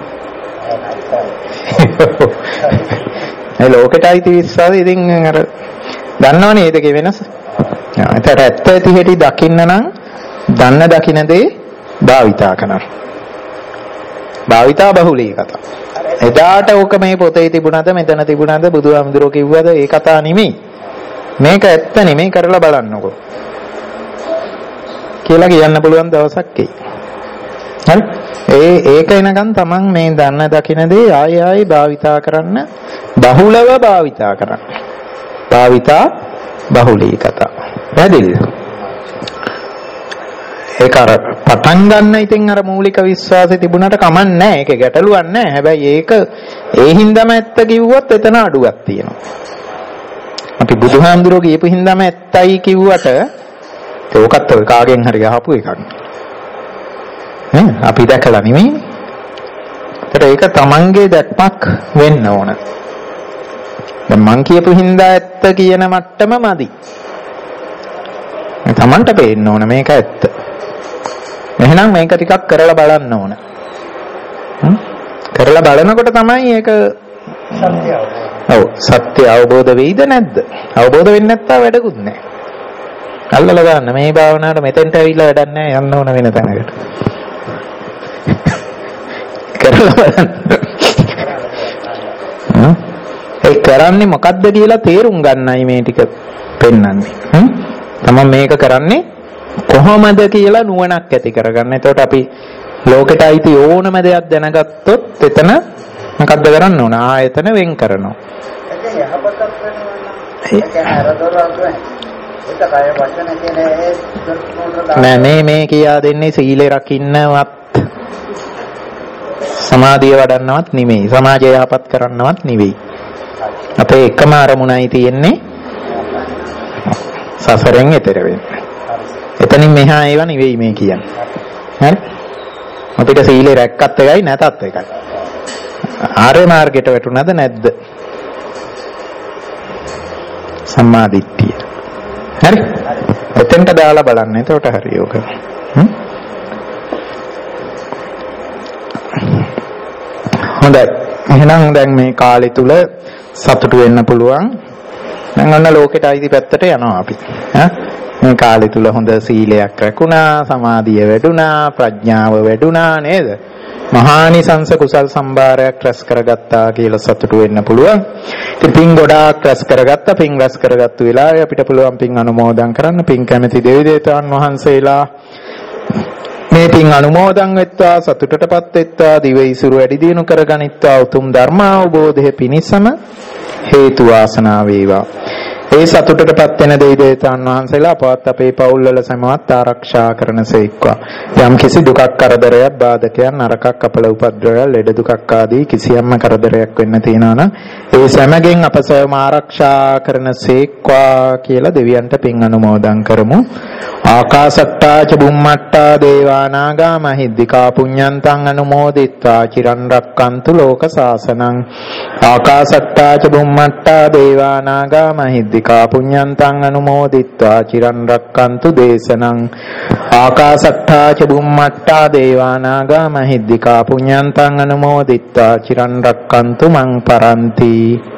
ඒ ලෝකෙට අයිති විශ්වාසය ඉතින් අර දන්නවනේ ඒකේ වෙනස. ආ ඒතර ඇත්ත ඇති හැටි දකින්න නම් දන්න දකින්න දේ භාවිතා කරනවා. භාවිතා බහුලී කතා. එදාට ඕක මේ පොතේ තිබුණාද මෙතන තිබුණාද බුදුහාමුදුරුවෝ කිව්වද ඒ කතා නෙමෙයි. මේක ඇත්ත නෙමෙයි කරලා බලන්නකො. කියලා කියන්න පුළුවන් දවසක් එයි. හරි? ඒ ඒක එනකන් තමන් මේ දන්න දකින දේ ආයෙ ආයෙ භාවිතා කරන්න බහුලව භාවිතා කරන්න. භාවිතා බහුලී කතා. පැහැදිලිද? ඒක අර පටන් ගන්න ඉතින් අර මූලික විශ්වාසය තිබුණාට කමක් නැහැ. ඒක ගැටලුවක් නැහැ. හැබැයි ඒක ඒ හින්දාම ඇත්ත කිව්වොත් එතන අඩුවක් තියෙනවා. අපි බුදුහාමුදුරුවෝ කියපු හින්දාම ඇත්තයි කිව්වට ඒකත් ඔය කාගෙන් හරි අහපු එකක්. නේ? අපි දැකලා නෙමෙයි. ඒක තමන්ගේ දැක්මක් වෙන්න ඕන. දැන් මං කියපු හින්දා ඇත්ත කියන මට්ටම මදි. තමන්ට පේන්න ඕන මේක ඇත්ත. එහෙනම් මේක ටිකක් කරලා බලන්න ඕන. කරලා බලනකොට තමයි ඒක
සත්‍ය අවබෝධ.
ඔව් සත්‍ය අවබෝධ වෙයිද නැද්ද? අවබෝධ වෙන්නේ නැත්නම් වැඩකුත් නැහැ. අල්ලලා ගන්න මේ භාවනාවට මෙතෙන්ට ඇවිල්ලා වැඩක් නැහැ යන්න ඕන වෙන තැනකට. කරලා බලන්න. ඒ කරන්නේ මොකද්ද කියලා තේරුම් ගන්නයි මේ ටික පෙන්වන්නේ. හ්ම්? තමන් මේක කරන්නේ කොහොමද කියලා නුවණක් ඇති කරගන්න. එතකොට අපි ලෝකෙට අයිති ඕනම දෙයක් දැනගත්තොත් එතන මොකද්ද කරන්න ඕන? ආයතන වෙන් කරනවා.
ඒක යහපතක් වෙනවා. ඒක නරදොරක් ඒක කය වචන කියන ඒ
නෑ මේ මේ කියා දෙන්නේ සීලය රකින්නවත් සමාධිය වඩන්නවත් නෙමෙයි. සමාජය යහපත් කරන්නවත් නෙවෙයි. අපේ එකම අරමුණයි තියෙන්නේ සසරෙන් එතර වෙන්න. එතනින් මෙහා ඒව නෙවෙයි මේ කියන්නේ. හරි? අපිට සීලේ රැක්කත් එකයි නැතත් එකයි. ආර්ය මාර්ගයට වැටුණාද නැද්ද? සම්මා දිට්ඨිය. හරි? එතෙන්ට දාලා බලන්න. එතකොට හරි යෝග. හ්ම්? හොඳයි. එහෙනම් දැන් මේ කාලය තුල සතුටු වෙන්න පුළුවන්. දැන් ඔන්න ලෝකෙට අයිති පැත්තට යනවා අපි. ඈ මේ කාලය තුල හොඳ සීලයක් රැකුණා, සමාධිය වැඩුණා, ප්‍රඥාව වැඩුණා නේද? මහානිසංස කුසල් සම්භාරයක් රැස් කරගත්තා කියලා සතුටු වෙන්න පුළුවන්. ඉතින් පින් ගොඩාක් රැස් කරගත්තා. පින් රැස් කරගත්තු වෙලාවේ අපිට පුළුවන් පින් අනුමෝදන් කරන්න. පින් කැමැති දෙවි දේවතාවුන් වහන්සේලා මේ පින් අනුමෝදන් වෙත්වා, සතුටටපත් වෙත්වා, දිව ඉසුරු වැඩි දියුණු කරගනිත්වා, උතුම් ධර්ම අවබෝධය පිණිසම හේතු වාසනා වේවා. ඒ සතුටටපත් වෙන දෙවි දේවතාවුන් වහන්සේලා අපවත් අපේ පවුල්වල සමවත් ආරක්ෂා කරනසේක්වා. යම් කිසි දුකක් කරදරයක් බාධකයක් නරකක් අපල උපද්‍රවයක් ලෙඩ දුකක් ආදී කිසියම්ම කරදරයක් වෙන්න තියනවා නම් ඒ සෑමගෙන් අප සෑම ආරක්ෂා කරනසේක්වා කියලා දෙවියන්ට පින් අනුමෝදන් කරමු. ආකාසට්ටා ච බුම්මට්ටා දේවානාගා මහිද්దికා පුඤ්ඤන්තං අනුමෝදිත්වා චිරන් රක්칸තු ලෝක සාසනං. ආකාසට්ටා ච බුම්මට්ටා දේවානාගා මහිද්దికා පුඤ්ඤන්තං අනුමෝදිත්වා චිරන් රක්칸තු දේශනං. ආකාසට්ටා ච බුම්මට්ටා දේවානාගා මහිද්దికා පුඤ්ඤන්තං අනුමෝදිත්වා චිරන් රක්칸තු මං පරන්ති.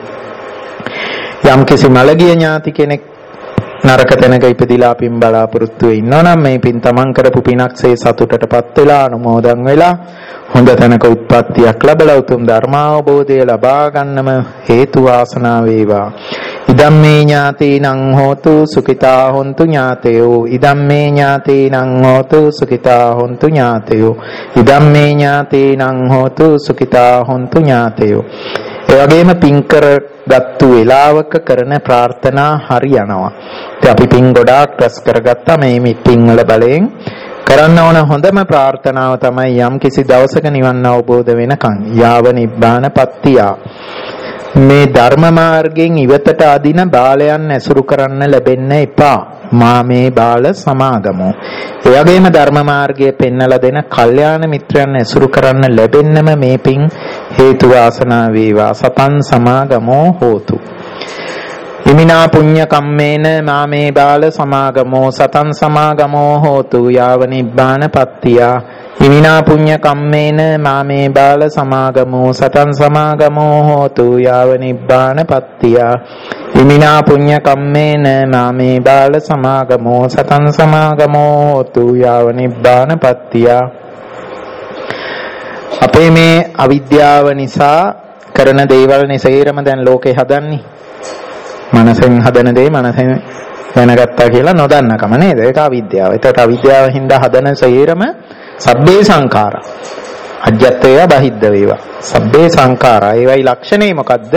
යම් කිසි මළගිය ඥාති කෙනෙක් නරක තැනක ඉපදිලා පින් බලාපොරොත්තු වෙ ඉන්නවා නම් මේ පින් තමන් කරපු පිනක්සේ සතුටටපත් වෙලා අනුමෝදන් වෙලා හොඳ තැනක උත්පත්තියක් ලැබලා උතුම් ධර්මාවබෝධය ලබා ගන්නම හේතු වාසනා වේවා. ඉදම්මේ ඥාතීනං හෝතු සුඛිතා හොන්තු ඥාතයෝ. ඉදම්මේ ඥාතීනං හෝතු සුඛිතා හොන්තු ඥාතයෝ. ඉදම්මේ ඥාතීනං හෝතු සුඛිතා හොන්තු ඥාතයෝ. ඒ වගේම පින් කරගත්තු වෙලාවක කරන ප්‍රාර්ථනා හරි යනවා. ඉතින් අපි පින් ගොඩාක් රැස් කරගත්තා මේ පින් වල බලයෙන්. කරන්න ඕන හොඳම ප්‍රාර්ථනාව තමයි යම් කිසි දවසක නිවන් අවබෝධ වෙනකන් යාව නිබ්බාන පත්තිය. මේ ධර්ම මාර්ගයෙන් ඉවතට අදින බාලයන් ඇසුරු කරන්න ලැබෙන්න එපා. මා මේ බාල සමාගමෝ. ඒ වගේම ධර්ම මාර්ගයේ පෙන්වලා දෙන කල්යාණ මිත්‍රයන් ඇසුරු කරන්න ලැබෙන්නම මේ පින් හේතු වාසනා වේවා. සතං සමාගමෝ හෝතු. ඉමිනා පුඤ්ඤ කම්මේන මාමේ බාල සමාගමෝ සතං සමාගමෝ හෝතු යාව නිබ්බාන පත්තිය. ඉමිනා පුඤ්ඤ කම්මේන මාමේ බාල සමාගමෝ සතං සමාගමෝ හෝතු යාව නිබ්බාන පත්තිය. ඉමිනා පුඤ්ඤ කම්මේන මාමේ බාල සමාගමෝ සතං සමාගමෝ හෝතු යාව නිබ්බාන පත්තිය. අපේ මේ අවිද්‍යාව නිසා කරන දේවල් නිසේරම දැන් ලෝකේ හදන්නේ. මනසෙන් හදන දේ මනසෙන් දැනගත්තා කියලා නොදන්නකම නේද? ඒක අවිද්‍යාව. ඒකට අවිද්‍යාව හින්දා හදන සේරම සබ්බේ සංඛාරා. අජ්ජත් වේවා බහිද්ද වේවා. සබ්බේ සංඛාරා. ඒවයි ලක්ෂණේ මොකද්ද?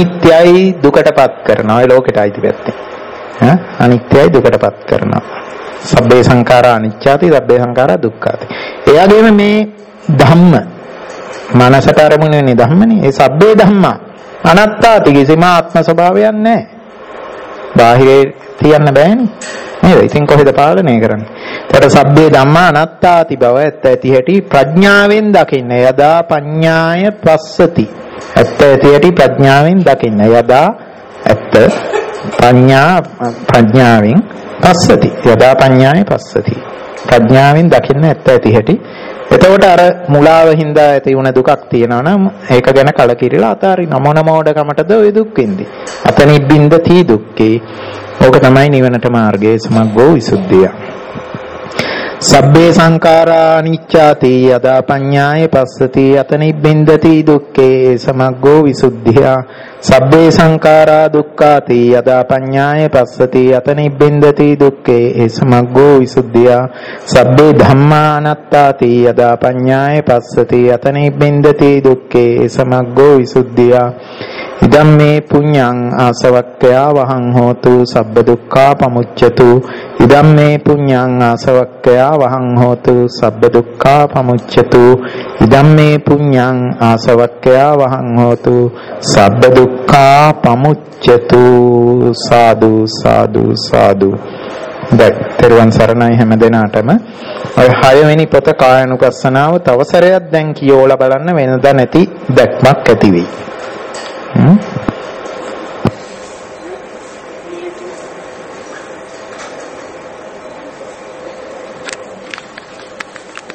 අනිත්‍යයි දුකටපත් කරනවා. ඒ ලෝකෙට අයිති පැත්තේ. ඈ අනිත්‍යයි දුකටපත් කරනවා. සබ්බේ සංඛාරා අනිච්චාති සබ්බේ සංඛාරා දුක්ඛාති. එයාගේම මේ ධම්ම මනසට අරමුණ වෙන්නේ ධම්මනේ. ඒ සබ්බේ ධම්මා අනාත්තාති කිසිම ආත්ම ස්වභාවයක් නැහැ. බාහිරේ තියන්න බෑනේ. නේද? ඉතින් කොහෙද පාලනය කරන්නේ? ඒකට සබ්බේ ධම්මා අනාත්තාති බව ඇත්ත ඇති හැටි ප්‍රඥාවෙන් දකින්න. යදා පඤ්ඤාය පස්සති. ඇත්ත ඇති හැටි ප්‍රඥාවෙන් දකින්න. යදා ඇත්ත පඤ්ඤා ප්‍රඥාවෙන් පස්සති. යදා පඤ්ඤාය පස්සති. ප්‍රඥාවෙන් දකින්න ඇත්ත ඇති හැටි. එතකොට අර මුලාව හින්දා ඇති වුණ දුකක් තියෙනවා නම් ඒක ගැන කලකිරිලා අතාරින්න මොන මොඩකමටද ওই දුක් වෙන්නේ. අතනිබ්බින්දති දුක්ඛේ. ඕක තමයි නිවනට මාර්ගයේ සමග්ගෝ විසුද්ධිය. සබ්බේ සංඛාරා අනිච්චාති යදා පඤ්ඤාය පස්සති අතනිබ්බින්දති දුක්ඛේ සමග්ගෝ විසුද්ධිය. සබ්බේ සංඛාරා දුක්ඛාති යදා පඤ්ඤාය පස්සති අතනිබ්බින්දති දුක්ඛේ සමග්ගෝ විසුද්ධිය. සබ්බේ ධම්මා අනාත්තාති යදා පඤ්ඤාය පස්සති අතනිබ්බින්දති දුක්ඛේ සමග්ගෝ විසුද්ධිය. ඉදම්මේ පුඤ්ඤං ආසවක්ඛයා වහං හෝතු සබ්බ දුක්ඛා පමුච්ඡතු. ඉදම්මේ පුඤ්ඤං ආසවක්ඛයා වහං හෝතු සබ්බ දුක්ඛා පමුච්ඡතු. ඉදම්මේ පුඤ්ඤං ආසවක්ඛයා වහං හෝතු සබ්බ දුක්ඛා පමුච්ඡතු. සාදු සාදු සාදු. දැන් තෙරුවන් සරණයි හැම දිනාටම. ඔය හයවෙනි පොත කායानुපස්සනාව තව සැරයක් දැන් කියෝලා බලන්න වෙනදා නැති දැක්මක් ඇති වෙයි. Hmm?